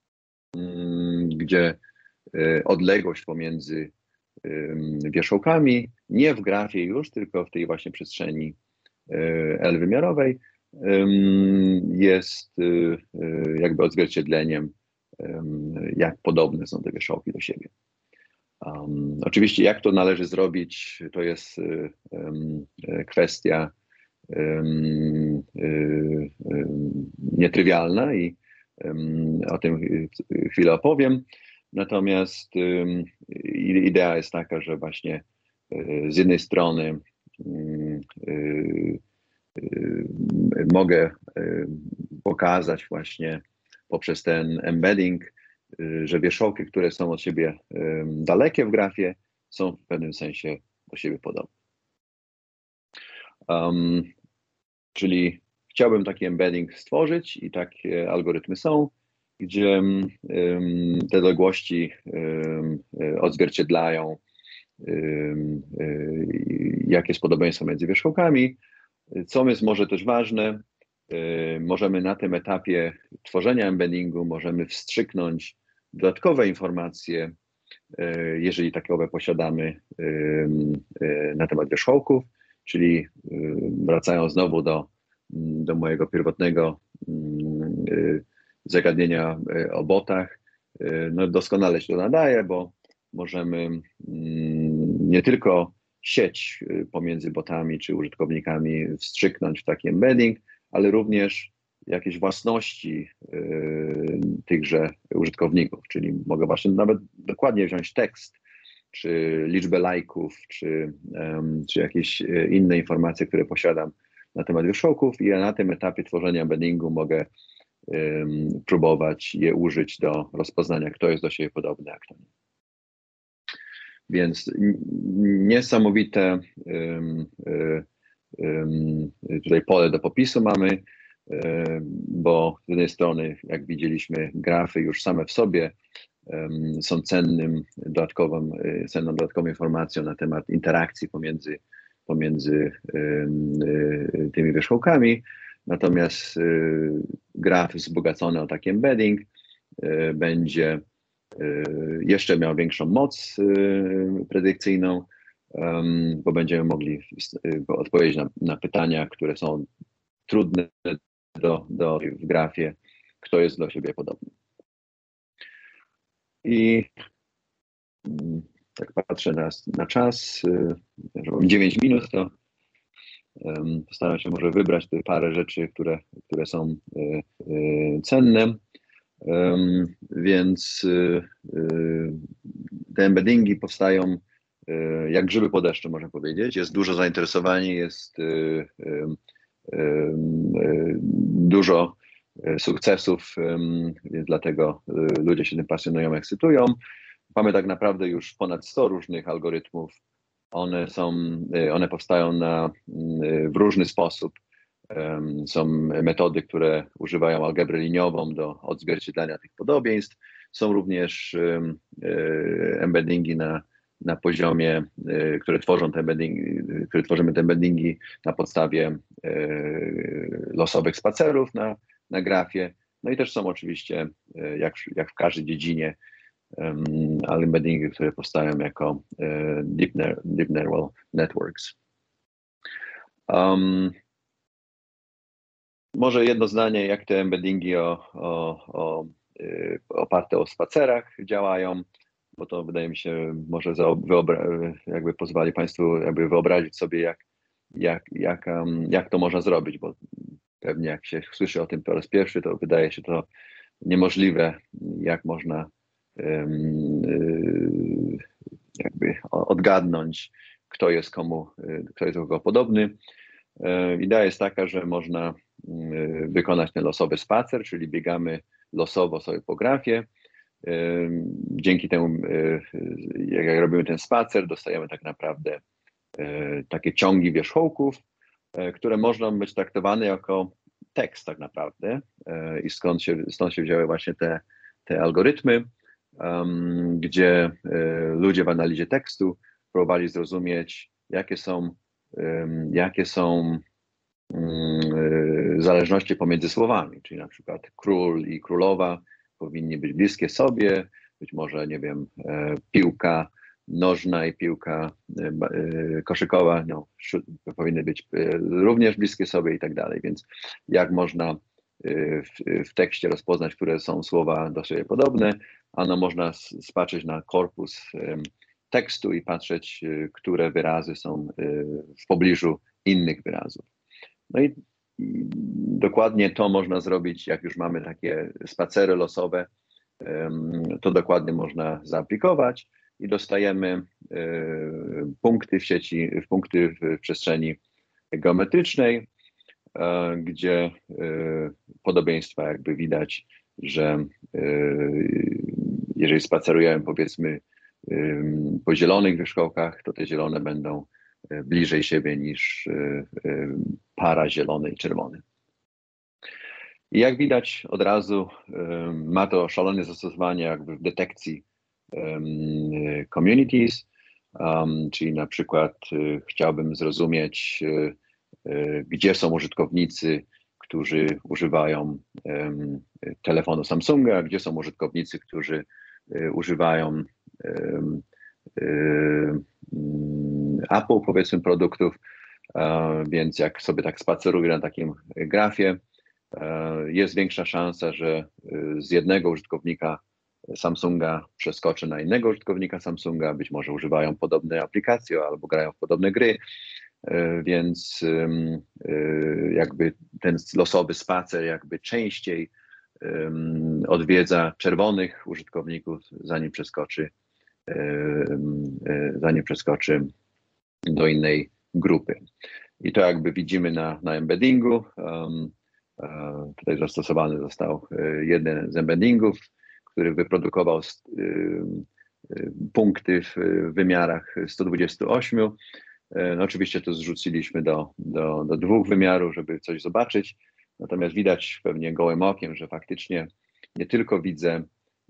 gdzie odległość pomiędzy wierzchołkami, nie w grafie już, tylko w tej właśnie przestrzeni L wymiarowej, jest jakby odzwierciedleniem, jak podobne są te wierzchołki do siebie. Oczywiście jak to należy zrobić, to jest kwestia nietrywialna i o tym chwilę opowiem. Natomiast idea jest taka, że właśnie z jednej strony mogę pokazać właśnie poprzez ten embedding, że wierzchołki, które są od siebie dalekie w grafie, są w pewnym sensie do siebie podobne. Czyli chciałbym taki embedding stworzyć i takie algorytmy są, gdzie te odległości odzwierciedlają jakie jest podobieństwo między wierzchołkami. Co jest może też ważne, możemy na tym etapie tworzenia embeddingu możemy wstrzyknąć dodatkowe informacje, jeżeli takowe posiadamy, na temat wierzchołków, czyli wracając znowu do mojego pierwotnego zagadnienia o botach, no doskonale się to nadaje, bo możemy nie tylko sieć pomiędzy botami czy użytkownikami wstrzyknąć w taki embedding, ale również jakieś własności tychże użytkowników, czyli mogę właśnie nawet dokładnie wziąć tekst, czy liczbę lajków, czy jakieś inne informacje, które posiadam na temat wierzchołków i ja na tym etapie tworzenia embeddingu mogę próbować je użyć do rozpoznania, kto jest do siebie podobny, a kto nie. Więc niesamowite tutaj pole do popisu mamy, bo z jednej strony, jak widzieliśmy, grafy już same w sobie są cenną dodatkową informacją na temat interakcji pomiędzy tymi wierzchołkami. Natomiast graf wzbogacony o taki embedding będzie jeszcze miał większą moc predykcyjną, bo będziemy mogli odpowiedzieć na pytania, które są trudne w grafie, kto jest do siebie podobny. I tak patrzę na czas, że mam 9 minut, to postaram się może wybrać te parę rzeczy, które są cenne. Więc te embeddingi powstają jak grzyby po deszczu, można powiedzieć. Jest dużo zainteresowanie, jest dużo sukcesów, więc dlatego ludzie się tym pasjonują, ekscytują. Mamy tak naprawdę już ponad 100 różnych algorytmów. One powstają w różny sposób. Są metody, które używają algebry liniową do odzwierciedlania tych podobieństw. Są również embeddingi na poziomie, które tworzymy te embeddingi na podstawie losowych spacerów na grafie. No i też są oczywiście, jak w każdej dziedzinie, embeddingi, które powstają jako deep neural networks. Może jedno zdanie, jak te embeddingi oparte o spacerach działają, bo to wydaje mi się może jakby pozwali Państwu jakby wyobrazić sobie, jak to można zrobić, bo pewnie jak się słyszy o tym po raz pierwszy, to wydaje się to niemożliwe, jak można jakby odgadnąć, kto jest do kogo podobny. Idea jest taka, że można wykonać ten losowy spacer, czyli biegamy losowo sobie po grafie. Dzięki temu, jak robimy ten spacer, dostajemy tak naprawdę takie ciągi wierzchołków, które można być traktowane jako tekst tak naprawdę i stąd się wzięły właśnie te algorytmy, gdzie ludzie w analizie tekstu próbowali zrozumieć, jakie są zależności pomiędzy słowami, czyli na przykład król i królowa powinni być bliskie sobie, być może, nie wiem, piłka nożna i piłka koszykowa powinny być również bliskie sobie i tak dalej, więc jak można w tekście rozpoznać, które są słowa do siebie podobne, można spatrzeć na korpus tekstu i patrzeć, które wyrazy są w pobliżu innych wyrazów. No i dokładnie to można zrobić, jak już mamy takie spacery losowe, to dokładnie można zaaplikować i dostajemy punkty w sieci, punkty w przestrzeni geometrycznej, gdzie podobieństwa jakby widać, że jeżeli spacerujemy powiedzmy po zielonych wierzchołkach, to te zielone będą bliżej siebie niż para zielony i czerwony. I jak widać od razu ma to szalone zastosowanie jakby w detekcji communities, czyli na przykład chciałbym zrozumieć, gdzie są użytkownicy, którzy używają telefonu Samsunga, gdzie są użytkownicy, którzy używają Apple, powiedzmy, produktów, więc jak sobie tak spaceruję na takim grafie, jest większa szansa, że z jednego użytkownika Samsunga przeskoczy na innego użytkownika Samsunga, być może używają podobne aplikacje albo grają w podobne gry, więc jakby ten losowy spacer jakby częściej odwiedza czerwonych użytkowników, zanim przeskoczy do innej grupy. I to jakby widzimy na embeddingu. Tutaj zastosowany został jeden z embeddingów, który wyprodukował punkty w wymiarach 128. No oczywiście to zrzuciliśmy do dwóch wymiarów, żeby coś zobaczyć. Natomiast widać pewnie gołym okiem, że faktycznie nie tylko widzę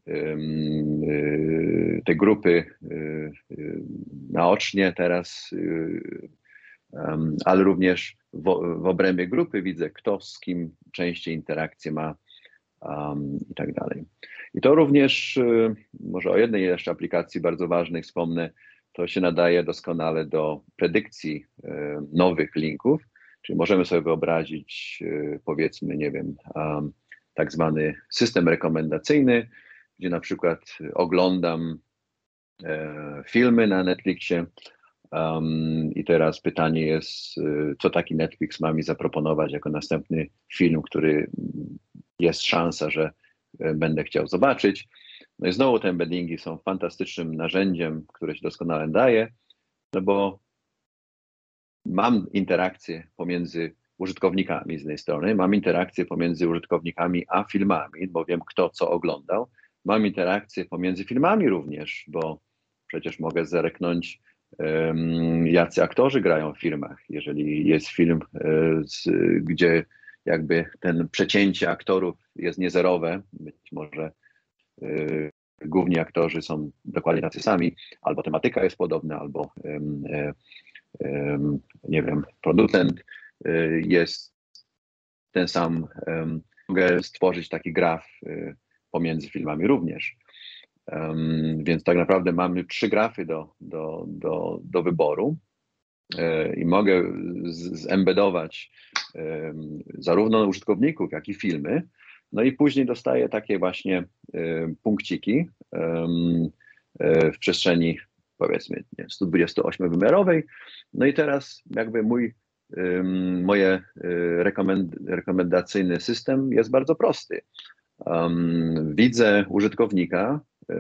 te grupy naocznie teraz, ale również w obrębie grupy widzę, kto z kim częściej interakcje ma i tak dalej. I to również, może o jednej jeszcze aplikacji bardzo ważnej wspomnę, to się nadaje doskonale do predykcji nowych linków, czyli możemy sobie wyobrazić, powiedzmy, nie wiem, tak zwany system rekomendacyjny, gdzie na przykład oglądam filmy na Netflixie i teraz pytanie jest, co taki Netflix ma mi zaproponować jako następny film, który jest szansa, że będę chciał zobaczyć. No i znowu te embeddingi są fantastycznym narzędziem, które się doskonale daje, no bo mam interakcję pomiędzy użytkownikami z jednej strony, mam interakcję pomiędzy użytkownikami a filmami, bo wiem, kto co oglądał. Mam interakcję pomiędzy filmami również, bo przecież mogę zerknąć, jacy aktorzy grają w filmach. Jeżeli jest film, gdzie jakby ten przecięcie aktorów jest niezerowe, być może główni aktorzy są dokładnie tacy sami, albo tematyka jest podobna, albo nie wiem, producent jest ten sam. Mogę stworzyć taki graf pomiędzy filmami również. Więc tak naprawdę mamy 3 grafy do wyboru i mogę zembedować zarówno użytkowników, jak i filmy. No i później dostaję takie właśnie punkciki w przestrzeni, powiedzmy, 128-wymiarowej. No i teraz jakby moje rekomendacyjny system jest bardzo prosty. Widzę użytkownika,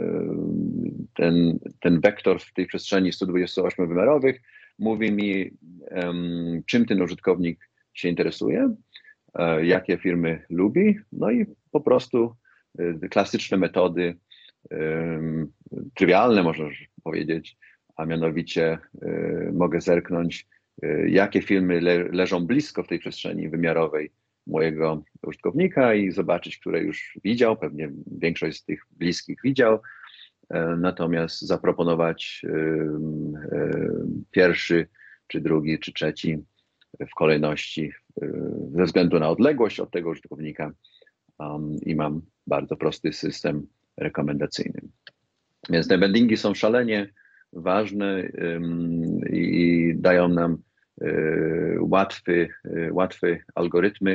ten wektor w tej przestrzeni 128-wymiarowych mówi mi, czym ten użytkownik się interesuje, jakie firmy lubi, no i po prostu klasyczne metody, trywialne można powiedzieć, a mianowicie mogę zerknąć, jakie filmy leżą blisko w tej przestrzeni wymiarowej mojego użytkownika i zobaczyć, które już widział, pewnie większość z tych bliskich widział, natomiast zaproponować pierwszy, czy drugi, czy trzeci w kolejności ze względu na odległość od tego użytkownika i mam bardzo prosty system rekomendacyjny. Więc te embeddingi są szalenie ważne i dają nam łatwe algorytmy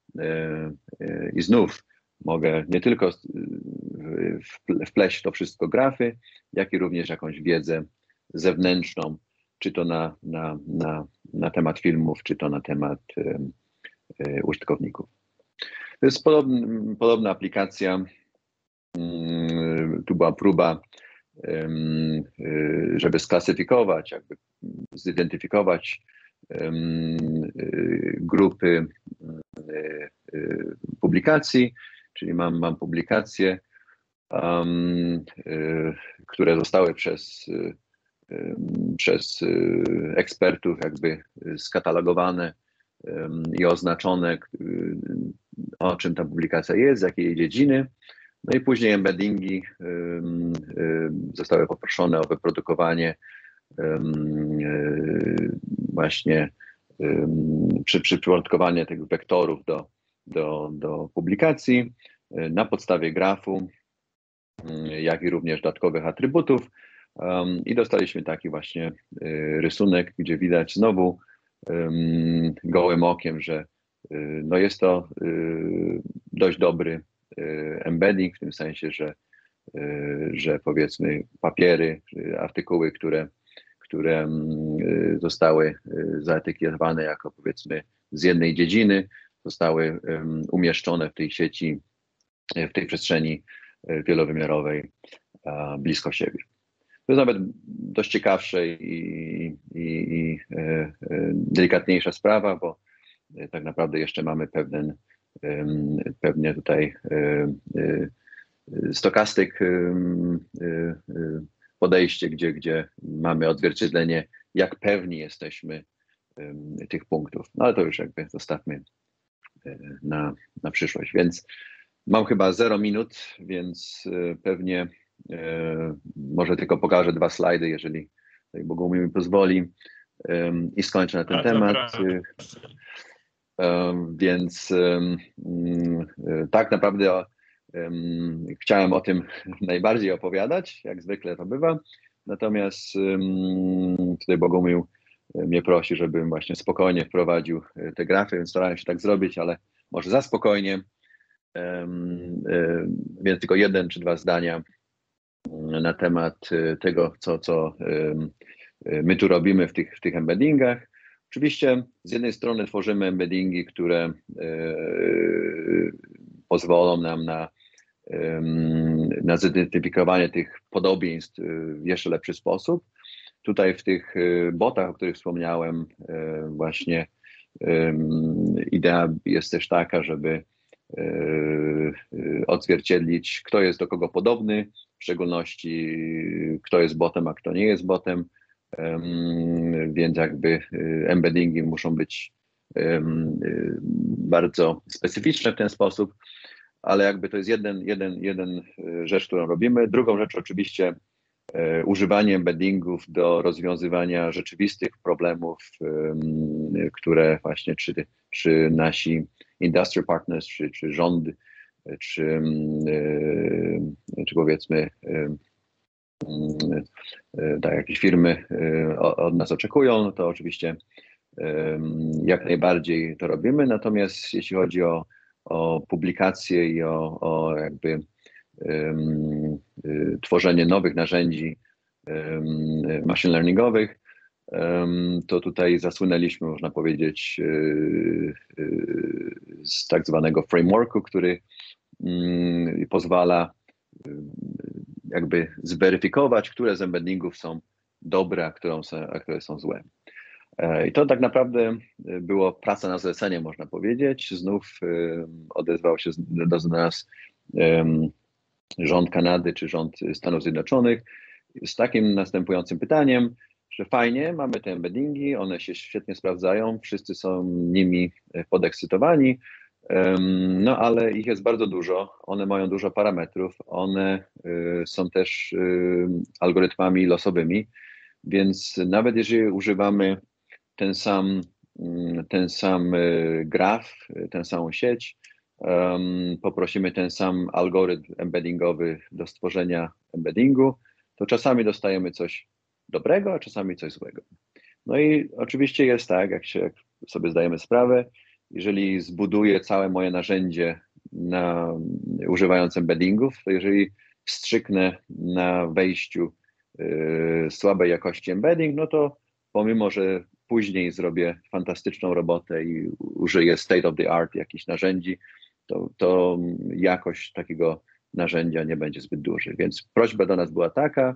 i znów mogę nie tylko wpleść to wszystko grafy, jak i również jakąś wiedzę zewnętrzną, czy to na temat filmów, czy to na temat użytkowników. To jest podobna aplikacja. Tu była próba, żeby sklasyfikować, jakby zidentyfikować grupy publikacji, czyli mam publikacje, które zostały przez ekspertów jakby skatalogowane i oznaczone, o czym ta publikacja jest, z jakiej dziedziny. No i później embeddingi zostały poproszone o wyprodukowanie właśnie przyporządkowanie tych wektorów do publikacji na podstawie grafu, jak i również dodatkowych atrybutów. I dostaliśmy taki właśnie rysunek, gdzie widać znowu gołym okiem, że no jest to dość dobry embedding, w tym sensie, że powiedzmy papiery, artykuły, które zostały zaetykietowane jako powiedzmy z jednej dziedziny, zostały umieszczone w tej sieci, w tej przestrzeni wielowymiarowej blisko siebie. To jest nawet dość ciekawsza i delikatniejsza sprawa, bo tak naprawdę jeszcze mamy pewnie tutaj stokastyk podejście, gdzie mamy odzwierciedlenie, jak pewni jesteśmy tych punktów. No ale to już jakby zostawmy na przyszłość. Więc mam chyba 0 minut, więc pewnie może tylko pokażę 2 slajdy, jeżeli Bogumił mi pozwoli i skończę na ten temat. Więc tak naprawdę chciałem o tym najbardziej opowiadać, jak zwykle to bywa. Natomiast tutaj Bogumił mnie prosi, żebym właśnie spokojnie wprowadził te grafy, więc starałem się tak zrobić, ale może za spokojnie. Więc tylko 1 czy 2 zdania na temat tego, co my tu robimy w tych embeddingach. Oczywiście z jednej strony tworzymy embeddingi, które pozwolą nam na zidentyfikowanie tych podobieństw w jeszcze lepszy sposób. Tutaj w tych botach, o których wspomniałem, właśnie idea jest też taka, żeby odzwierciedlić, kto jest do kogo podobny, w szczególności kto jest botem, a kto nie jest botem, więc jakby embeddingi muszą być bardzo specyficzne w ten sposób, ale jakby to jest jeden rzecz, którą robimy. Drugą rzecz oczywiście używanie embeddingów do rozwiązywania rzeczywistych problemów, które właśnie czy nasi industry partners, czy rząd, czy powiedzmy tak, jakieś firmy od nas oczekują, no to oczywiście jak najbardziej to robimy. Natomiast jeśli chodzi o publikacje i o jakby tworzenie nowych narzędzi machine learningowych, to tutaj zasłynęliśmy, można powiedzieć, z tak zwanego frameworku, który pozwala jakby zweryfikować, które z embeddingów są dobre, a które są złe. I to tak naprawdę było praca na zlecenie, można powiedzieć. Znów odezwał się do nas rząd Kanady czy rząd Stanów Zjednoczonych z takim następującym pytaniem, że fajnie, mamy te embeddingi, one się świetnie sprawdzają, wszyscy są nimi podekscytowani, no ale ich jest bardzo dużo, one mają dużo parametrów, one są też algorytmami losowymi, więc nawet jeżeli używamy ten sam graf, tę samą sieć, poprosimy ten sam algorytm embeddingowy do stworzenia embeddingu, to czasami dostajemy coś dobrego, a czasami coś złego. No i oczywiście jest tak, jak sobie zdajemy sprawę, jeżeli zbuduję całe moje narzędzie używając embeddingów, to jeżeli wstrzyknę na wejściu słabej jakości embedding, no to pomimo, że później zrobię fantastyczną robotę i użyję state of the art jakichś narzędzi, to jakość takiego narzędzia nie będzie zbyt duża. Więc prośba do nas była taka,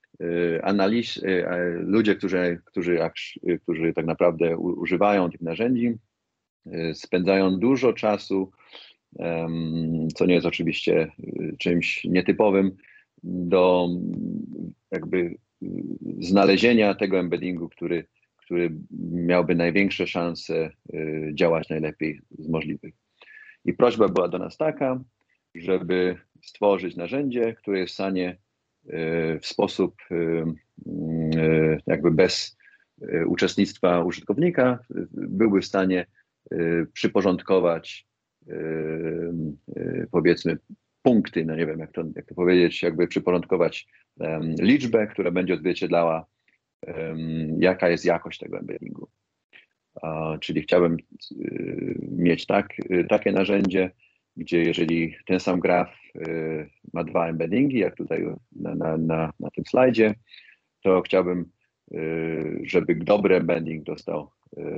ludzie, którzy tak naprawdę używają tych narzędzi, spędzają dużo czasu, co nie jest oczywiście czymś nietypowym, do jakby znalezienia tego embeddingu, który miałby największe szanse działać najlepiej z możliwych. I prośba była do nas taka, żeby stworzyć narzędzie, które jest w stanie w sposób jakby bez uczestnictwa użytkownika byłby w stanie przyporządkować powiedzmy punkty, no nie wiem jak to powiedzieć, jakby przyporządkować liczbę, która będzie odzwierciedlała jaka jest jakość tego embeddingu. Czyli chciałbym mieć takie narzędzie, gdzie jeżeli ten sam graf ma dwa embeddingi, jak tutaj na tym slajdzie, to chciałbym, żeby dobry embedding dostał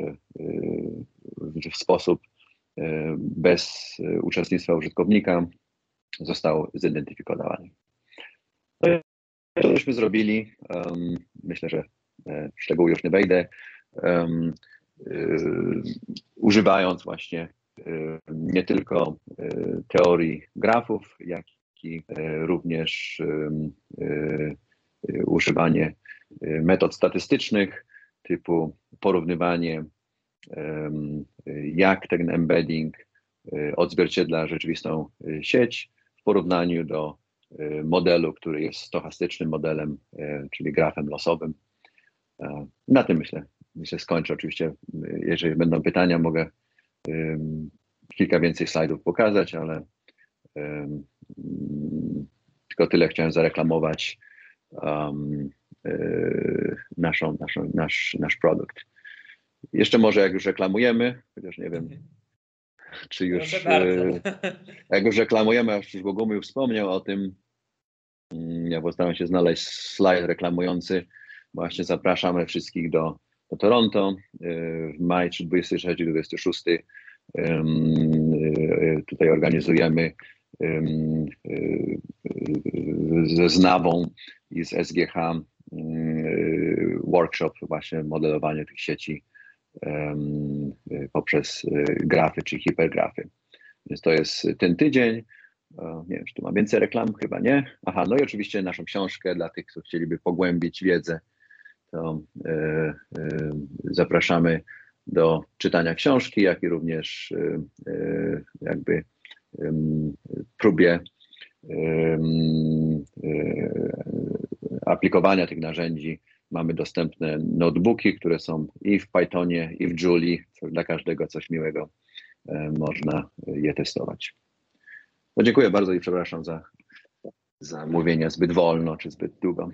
w sposób bez uczestnictwa użytkownika został zidentyfikowany. To żeśmy zrobili. Myślę, że w szczegóły już nie wejdę. Używając właśnie nie tylko teorii grafów, jak i również używanie metod statystycznych typu porównywanie, jak ten embedding odzwierciedla rzeczywistą sieć w porównaniu do modelu, który jest stochastycznym modelem, czyli grafem losowym. Na tym myślę skończę. Oczywiście, jeżeli będą pytania, mogę kilka więcej slajdów pokazać, ale tylko tyle chciałem zareklamować nasz produkt. Jeszcze może jak już reklamujemy, chociaż nie wiem, czy już jak już reklamujemy, aż już Bogumił wspomniał o tym, ja postaram się znaleźć slajd reklamujący. Właśnie zapraszamy wszystkich do Toronto w maju 23-26. Tutaj organizujemy ze Znawą i z SGH workshop właśnie modelowanie tych sieci poprzez grafy czy hipergrafy. Więc to jest ten tydzień. Nie wiem, czy tu mam więcej reklam? Chyba nie. Aha, no i oczywiście naszą książkę dla tych, którzy chcieliby pogłębić wiedzę, to zapraszamy do czytania książki, jak i również jakby próbie aplikowania tych narzędzi. Mamy dostępne notebooki, które są i w Pythonie, i w Julii. Dla każdego coś miłego, można je testować. No dziękuję bardzo i przepraszam za mówienie zbyt wolno czy zbyt długo.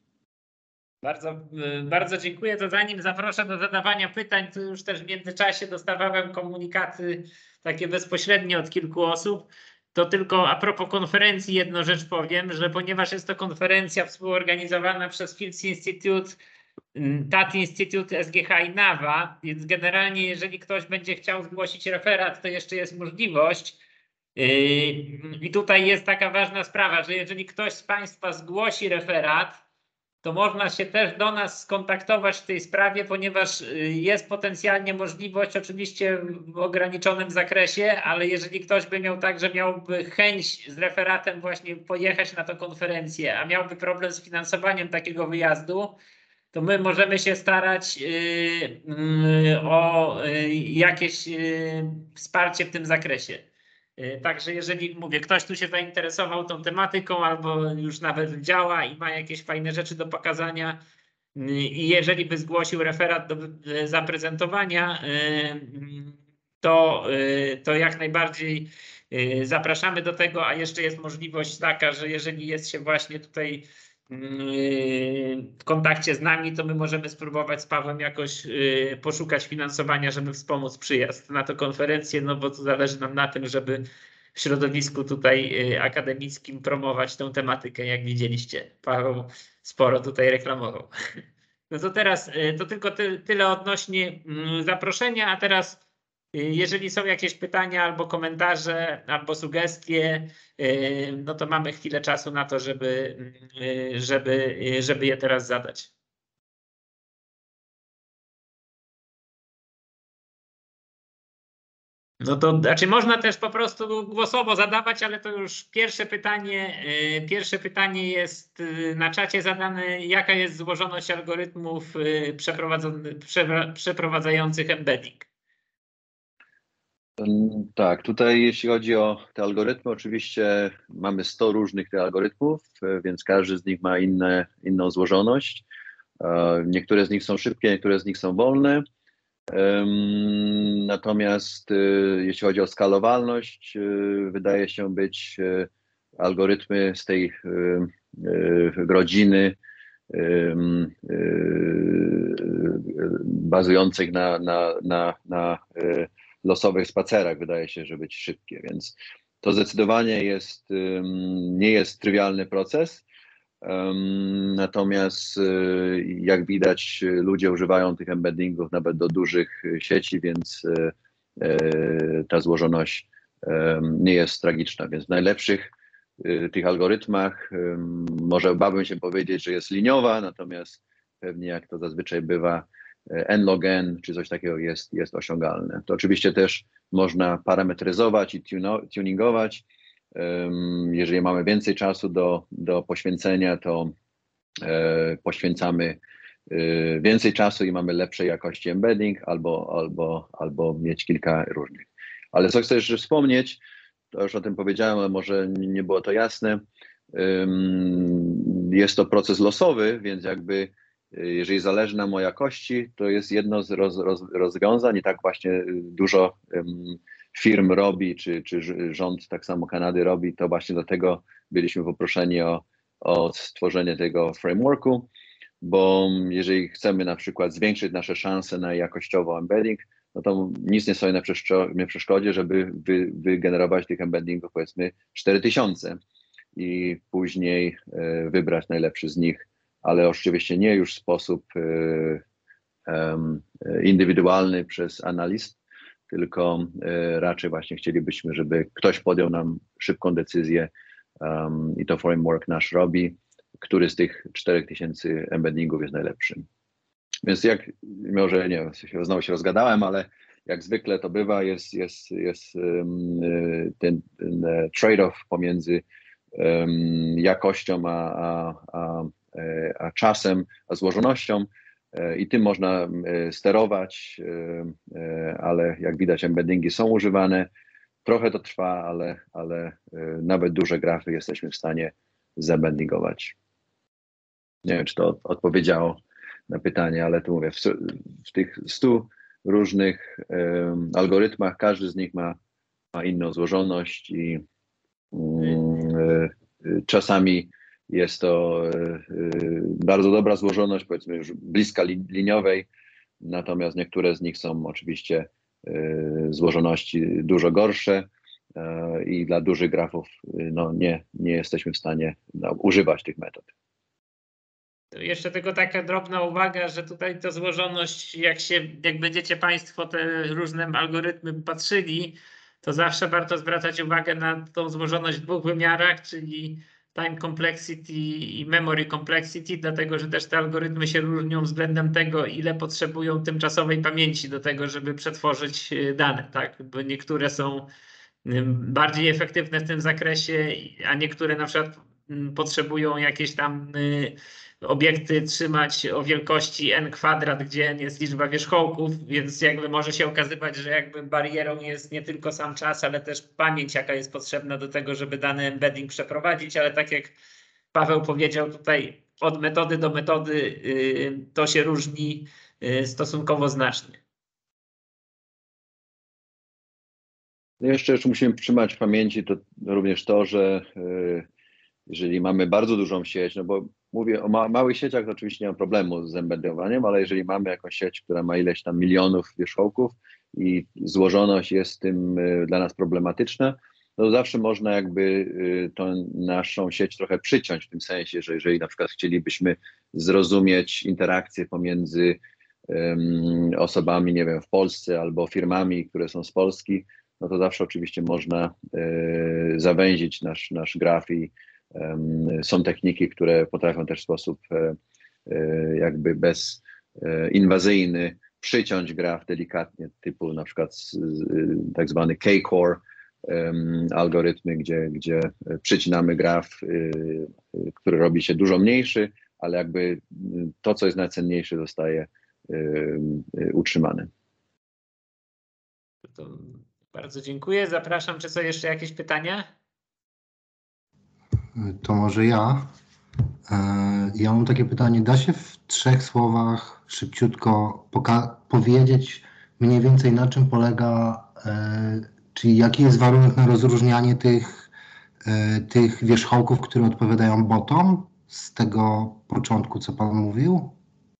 Bardzo dziękuję. To zanim zaproszę do zadawania pytań, to już też w międzyczasie dostawałem komunikaty takie bezpośrednie od kilku osób. To tylko a propos konferencji jedną rzecz powiem, że ponieważ jest to konferencja współorganizowana przez Fields Institute, TAT Institute, SGH i NAWA, więc generalnie jeżeli ktoś będzie chciał zgłosić referat, to jeszcze jest możliwość. I tutaj jest taka ważna sprawa, że jeżeli ktoś z Państwa zgłosi referat, to można się też do nas skontaktować w tej sprawie, ponieważ jest potencjalnie możliwość, oczywiście w ograniczonym zakresie, ale jeżeli ktoś by miał tak, że miałby chęć z referatem właśnie pojechać na tę konferencję, a miałby problem z finansowaniem takiego wyjazdu, to my możemy się starać o jakieś wsparcie w tym zakresie. Także jeżeli mówię, ktoś tu się zainteresował tą tematyką albo już nawet działa i ma jakieś fajne rzeczy do pokazania i jeżeli by zgłosił referat do zaprezentowania, to jak najbardziej zapraszamy do tego, a jeszcze jest możliwość taka, że jeżeli jest się właśnie tutaj w kontakcie z nami, to my możemy spróbować z Pawłem jakoś poszukać finansowania, żeby wspomóc przyjazd na tę konferencję, no bo to zależy nam na tym, żeby w środowisku tutaj akademickim promować tę tematykę, jak widzieliście. Paweł sporo tutaj reklamował. No to teraz to tylko tyle odnośnie zaproszenia, a teraz jeżeli są jakieś pytania albo komentarze, albo sugestie, no to mamy chwilę czasu na to, żeby je teraz zadać. No to znaczy można też po prostu głosowo zadawać, ale to już pierwsze pytanie jest na czacie zadane. Jaka jest złożoność algorytmów przeprowadzających embedding? Tak, tutaj jeśli chodzi o te algorytmy, oczywiście mamy 100 różnych tych algorytmów, więc każdy z nich ma inną złożoność. Niektóre z nich są szybkie, niektóre z nich są wolne. Natomiast jeśli chodzi o skalowalność, wydaje się być algorytmy z tej rodziny bazujących na losowych spacerach, wydaje się, że być szybkie, więc to zdecydowanie nie jest trywialny proces. Natomiast jak widać, ludzie używają tych embeddingów nawet do dużych sieci, więc ta złożoność nie jest tragiczna. Więc w najlepszych tych algorytmach może bałbym się powiedzieć, że jest liniowa, natomiast pewnie jak to zazwyczaj bywa, n log n czy coś takiego jest osiągalne. To oczywiście też można parametryzować i tuningować. Jeżeli mamy więcej czasu do poświęcenia, to poświęcamy więcej czasu i mamy lepszej jakości embedding albo mieć kilka różnych. Ale co chcę jeszcze wspomnieć, to już o tym powiedziałem, ale może nie było to jasne. Jest to proces losowy, więc jakby jeżeli zależy nam o jakości, to jest jedno z rozwiązań i tak właśnie dużo firm robi, czy rząd tak samo Kanady robi, to właśnie dlatego byliśmy poproszeni o stworzenie tego frameworku, bo jeżeli chcemy na przykład zwiększyć nasze szanse na jakościowo embedding, no to nic nie stoi na przeszkodzie, żeby wygenerować tych embeddingów powiedzmy 4000 i później wybrać najlepszy z nich, ale oczywiście nie już w sposób indywidualny przez analist, tylko raczej właśnie chcielibyśmy, żeby ktoś podjął nam szybką decyzję i to framework nasz robi, który z tych 4000 embeddingów jest najlepszy. Więc jak, może nie, znowu się rozgadałem, ale jak zwykle to bywa, jest ten trade-off pomiędzy jakością a czasem, a złożonością i tym można sterować, ale jak widać embeddingi są używane. Trochę to trwa, ale nawet duże grafy jesteśmy w stanie zembedingować. Nie wiem, czy to odpowiedziało na pytanie, ale tu mówię, w tych 100 różnych algorytmach, każdy z nich ma inną złożoność i czasami jest to bardzo dobra złożoność, powiedzmy już bliska liniowej, natomiast niektóre z nich są oczywiście złożoności dużo gorsze i dla dużych grafów no, nie jesteśmy w stanie używać tych metod. Jeszcze tylko taka drobna uwaga, że tutaj ta złożoność, jak będziecie Państwo te różne algorytmy patrzyli, to zawsze warto zwracać uwagę na tą złożoność w dwóch wymiarach, czyli time complexity i memory complexity, dlatego że też te algorytmy się różnią względem tego, ile potrzebują tymczasowej pamięci do tego, żeby przetworzyć dane, tak? Bo niektóre są bardziej efektywne w tym zakresie, a niektóre na przykład potrzebują jakieś tam obiekty trzymać o wielkości n², gdzie n jest liczba wierzchołków, więc jakby może się okazywać, że jakby barierą jest nie tylko sam czas, ale też pamięć, jaka jest potrzebna do tego, żeby dany embedding przeprowadzić, ale tak jak Paweł powiedział tutaj, od metody do metody to się różni stosunkowo znacznie. Jeszcze musimy trzymać w pamięci to również to, że jeżeli mamy bardzo dużą sieć, no bo mówię o małych sieciach, to oczywiście nie ma problemu z embeddowaniem, ale jeżeli mamy jakąś sieć, która ma ileś tam milionów wierzchołków i złożoność jest tym dla nas problematyczna, to zawsze można jakby tą naszą sieć trochę przyciąć w tym sensie, że jeżeli na przykład chcielibyśmy zrozumieć interakcje pomiędzy osobami, nie wiem, w Polsce albo firmami, które są z Polski, no to zawsze oczywiście można zawęzić nasz graf i są techniki, które potrafią też w sposób jakby bezinwazyjny przyciąć graf delikatnie, typu na przykład tak zwany K-core algorytmy, gdzie przycinamy graf, który robi się dużo mniejszy, ale jakby to, co jest najcenniejsze, zostaje utrzymane. To bardzo dziękuję. Zapraszam, czy są jeszcze jakieś pytania? To może ja. Ja mam takie pytanie. Da się w 3 słowach szybciutko powiedzieć mniej więcej, na czym polega, czyli jaki jest warunek na rozróżnianie tych wierzchołków, które odpowiadają botom z tego początku, co Pan mówił?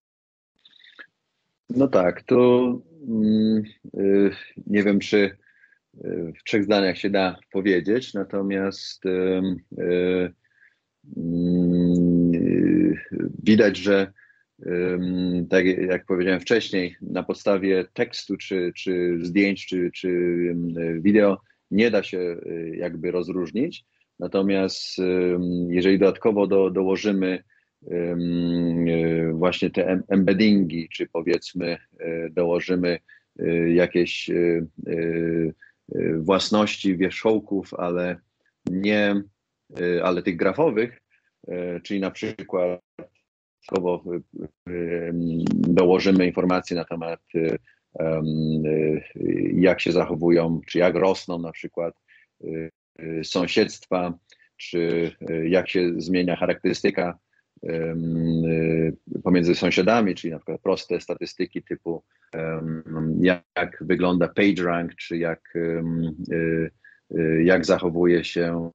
No tak, to nie wiem, czy w 3 zdaniach się da powiedzieć, natomiast widać, że tak jak powiedziałem wcześniej, na podstawie tekstu, czy zdjęć, czy wideo nie da się jakby rozróżnić. Natomiast jeżeli dodatkowo dołożymy właśnie te embeddingi, czy powiedzmy dołożymy jakieś własności wierzchołków, ale tych grafowych, czyli na przykład dołożymy informacje na temat jak się zachowują, czy jak rosną na przykład sąsiedztwa, czy jak się zmienia charakterystyka pomiędzy sąsiadami, czyli na przykład proste statystyki typu jak wygląda PageRank, czy jak zachowuje się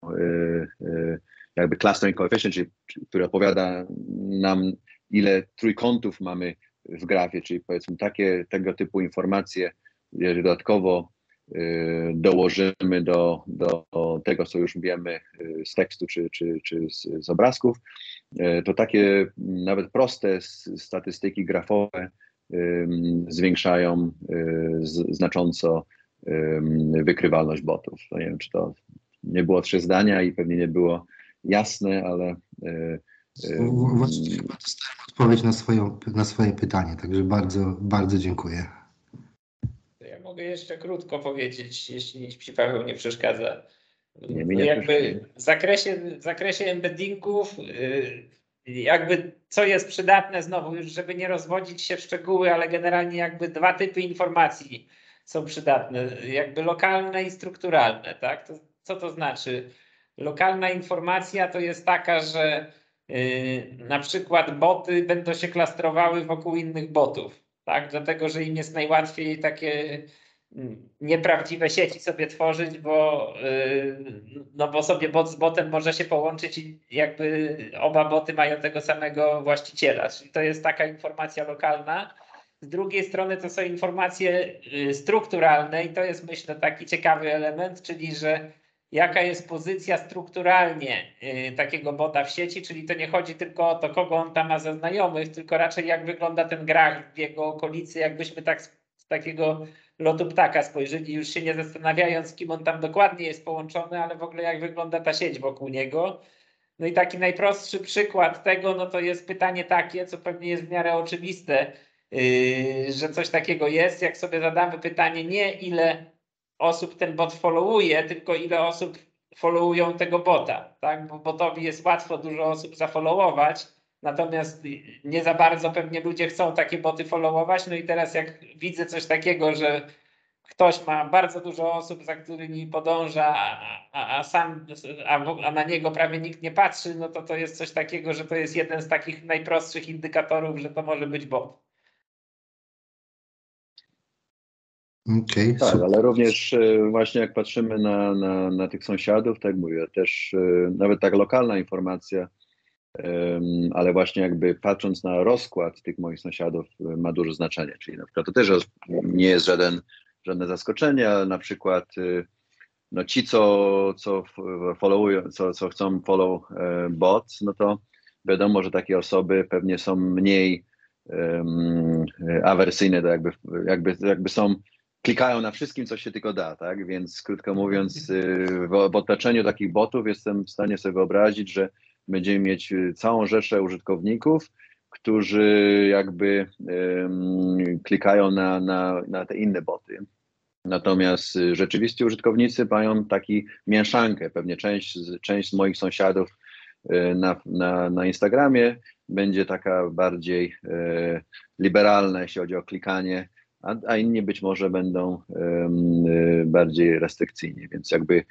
jakby clustering coefficient, który odpowiada nam, ile trójkątów mamy w grafie, czyli powiedzmy tego typu informacje, jeżeli dodatkowo dołożymy do tego, co już wiemy z tekstu czy z obrazków, to takie nawet proste statystyki grafowe zwiększają znacząco wykrywalność botów. No nie wiem, czy to nie było 3 zdania i pewnie nie było jasne, ale Właściwie chyba dostałem odpowiedź na swoje pytanie, także bardzo, bardzo dziękuję. Ja mogę jeszcze krótko powiedzieć, jeśli Ci Paweł nie przeszkadza. Nie, mi nie jakby w zakresie embeddingów, jakby co jest przydatne znowu, już żeby nie rozwodzić się w szczegóły, ale generalnie jakby dwa typy informacji są przydatne, jakby lokalne i strukturalne, tak? Co to znaczy? Lokalna informacja to jest taka, że na przykład boty będą się klastrowały wokół innych botów, tak? Dlatego, że im jest najłatwiej takie nieprawdziwe sieci sobie tworzyć, bo sobie bot z botem może się połączyć i jakby oba boty mają tego samego właściciela. Czyli to jest taka informacja lokalna. Z drugiej strony to są informacje strukturalne i to jest, myślę, taki ciekawy element, czyli że jaka jest pozycja strukturalnie takiego bota w sieci, czyli to nie chodzi tylko o to, kogo on tam ma za znajomych, tylko raczej jak wygląda ten graf w jego okolicy, jakbyśmy tak z takiego lotu ptaka spojrzeli, już się nie zastanawiając, kim on tam dokładnie jest połączony, ale w ogóle jak wygląda ta sieć wokół niego. No i taki najprostszy przykład tego, no to jest pytanie takie, co pewnie jest w miarę oczywiste, że coś takiego jest, jak sobie zadamy pytanie nie ile osób ten bot followuje, tylko ile osób followują tego bota, tak? Bo botowi jest łatwo dużo osób zafollowować, natomiast nie za bardzo pewnie ludzie chcą takie boty followować. No i teraz jak widzę coś takiego, że ktoś ma bardzo dużo osób, za którymi podąża, a na niego prawie nikt nie patrzy, no to jest coś takiego, że to jest jeden z takich najprostszych indykatorów, że to może być bot. Okay, tak, ale również właśnie jak patrzymy na tych sąsiadów, tak mówię, też nawet tak lokalna informacja, ale właśnie jakby patrząc na rozkład tych moich sąsiadów ma duże znaczenie, czyli na przykład to też nie jest żadne zaskoczenie, ale na przykład no ci, co followują, co chcą follow bot, no to wiadomo, że takie osoby pewnie są mniej awersyjne, to jakby są, klikają na wszystkim, co się tylko da, tak? Więc krótko mówiąc, w otoczeniu takich botów jestem w stanie sobie wyobrazić, że będziemy mieć całą rzeszę użytkowników, którzy jakby klikają na te inne boty. Natomiast rzeczywiście użytkownicy mają taki mieszankę. Pewnie część z moich sąsiadów na Instagramie będzie taka bardziej liberalna, jeśli chodzi o klikanie, a inni być może będą bardziej restrykcyjni. Więc jakby,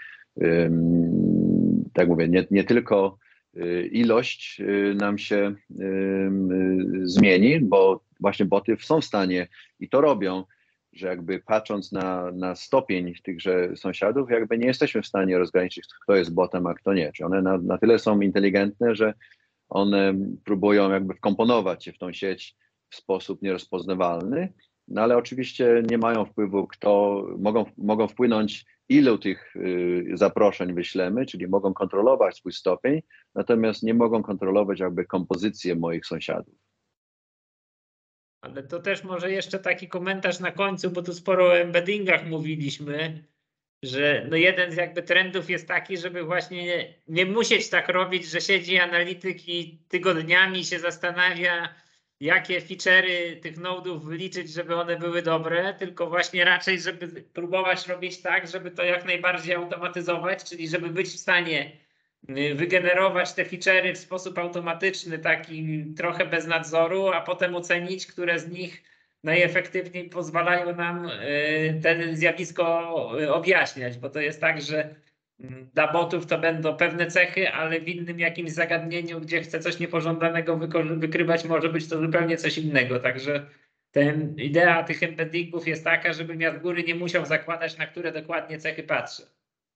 tak mówię, nie tylko ilość nam się zmieni, bo właśnie boty są w stanie i to robią, że jakby patrząc na stopień tychże sąsiadów, jakby nie jesteśmy w stanie rozgraniczyć, kto jest botem, a kto nie. Czy one na tyle są inteligentne, że one próbują jakby wkomponować się w tą sieć w sposób nierozpoznawalny, no ale oczywiście nie mają wpływu, mogą wpłynąć, ilu tych zaproszeń wyślemy, czyli mogą kontrolować swój stopień, natomiast nie mogą kontrolować jakby kompozycję moich sąsiadów. Ale to też może jeszcze taki komentarz na końcu, bo tu sporo o embeddingach mówiliśmy, że no jeden z jakby trendów jest taki, żeby właśnie nie musieć tak robić, że siedzi analityk i tygodniami się zastanawia, jakie feature'y tych nodów wyliczyć, żeby one były dobre, tylko właśnie raczej, żeby próbować robić tak, żeby to jak najbardziej automatyzować, czyli żeby być w stanie wygenerować te feature'y w sposób automatyczny, taki trochę bez nadzoru, a potem ocenić, które z nich najefektywniej pozwalają nam ten zjawisko objaśniać, bo to jest tak, że dla botów to będą pewne cechy, ale w innym jakimś zagadnieniu, gdzie chcę coś niepożądanego wykrywać, może być to zupełnie coś innego. Także idea tych embeddingów jest taka, żebym ja z góry nie musiał zakładać, na które dokładnie cechy patrzę.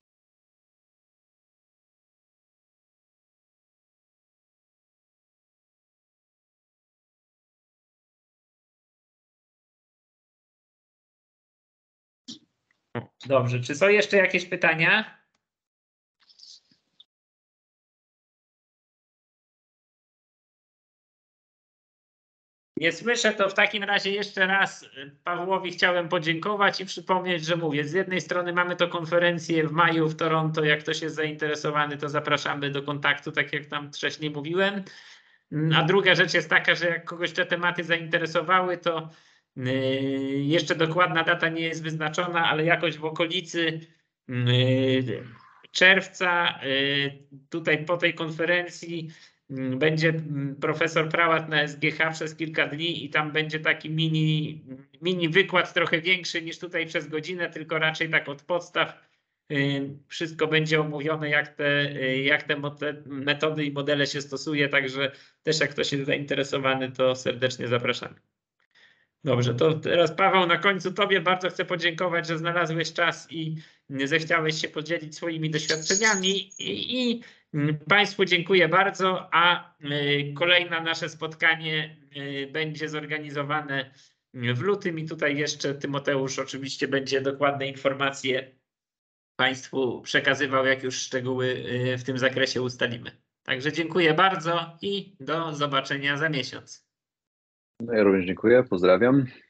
Dobrze, czy są jeszcze jakieś pytania? Nie słyszę, to w takim razie jeszcze raz Pawłowi chciałem podziękować i przypomnieć, że mówię, z jednej strony mamy to konferencję w maju w Toronto, jak ktoś jest zainteresowany, to zapraszamy do kontaktu, tak jak tam wcześniej mówiłem. A druga rzecz jest taka, że jak kogoś te tematy zainteresowały, to jeszcze dokładna data nie jest wyznaczona, ale jakoś w okolicy czerwca tutaj po tej konferencji będzie profesor Prałat na SGH przez kilka dni i tam będzie taki mini wykład, trochę większy niż tutaj przez godzinę, tylko raczej tak od podstaw. Wszystko będzie omówione, jak te metody i modele się stosuje, także też jak ktoś jest zainteresowany, to serdecznie zapraszamy. Dobrze, to teraz Paweł, na końcu Tobie bardzo chcę podziękować, że znalazłeś czas i zechciałeś się podzielić swoimi doświadczeniami i Państwu dziękuję bardzo, a kolejne nasze spotkanie będzie zorganizowane w lutym i tutaj jeszcze Tymoteusz oczywiście będzie dokładne informacje Państwu przekazywał, jak już szczegóły w tym zakresie ustalimy. Także dziękuję bardzo i do zobaczenia za miesiąc. No ja również dziękuję, pozdrawiam.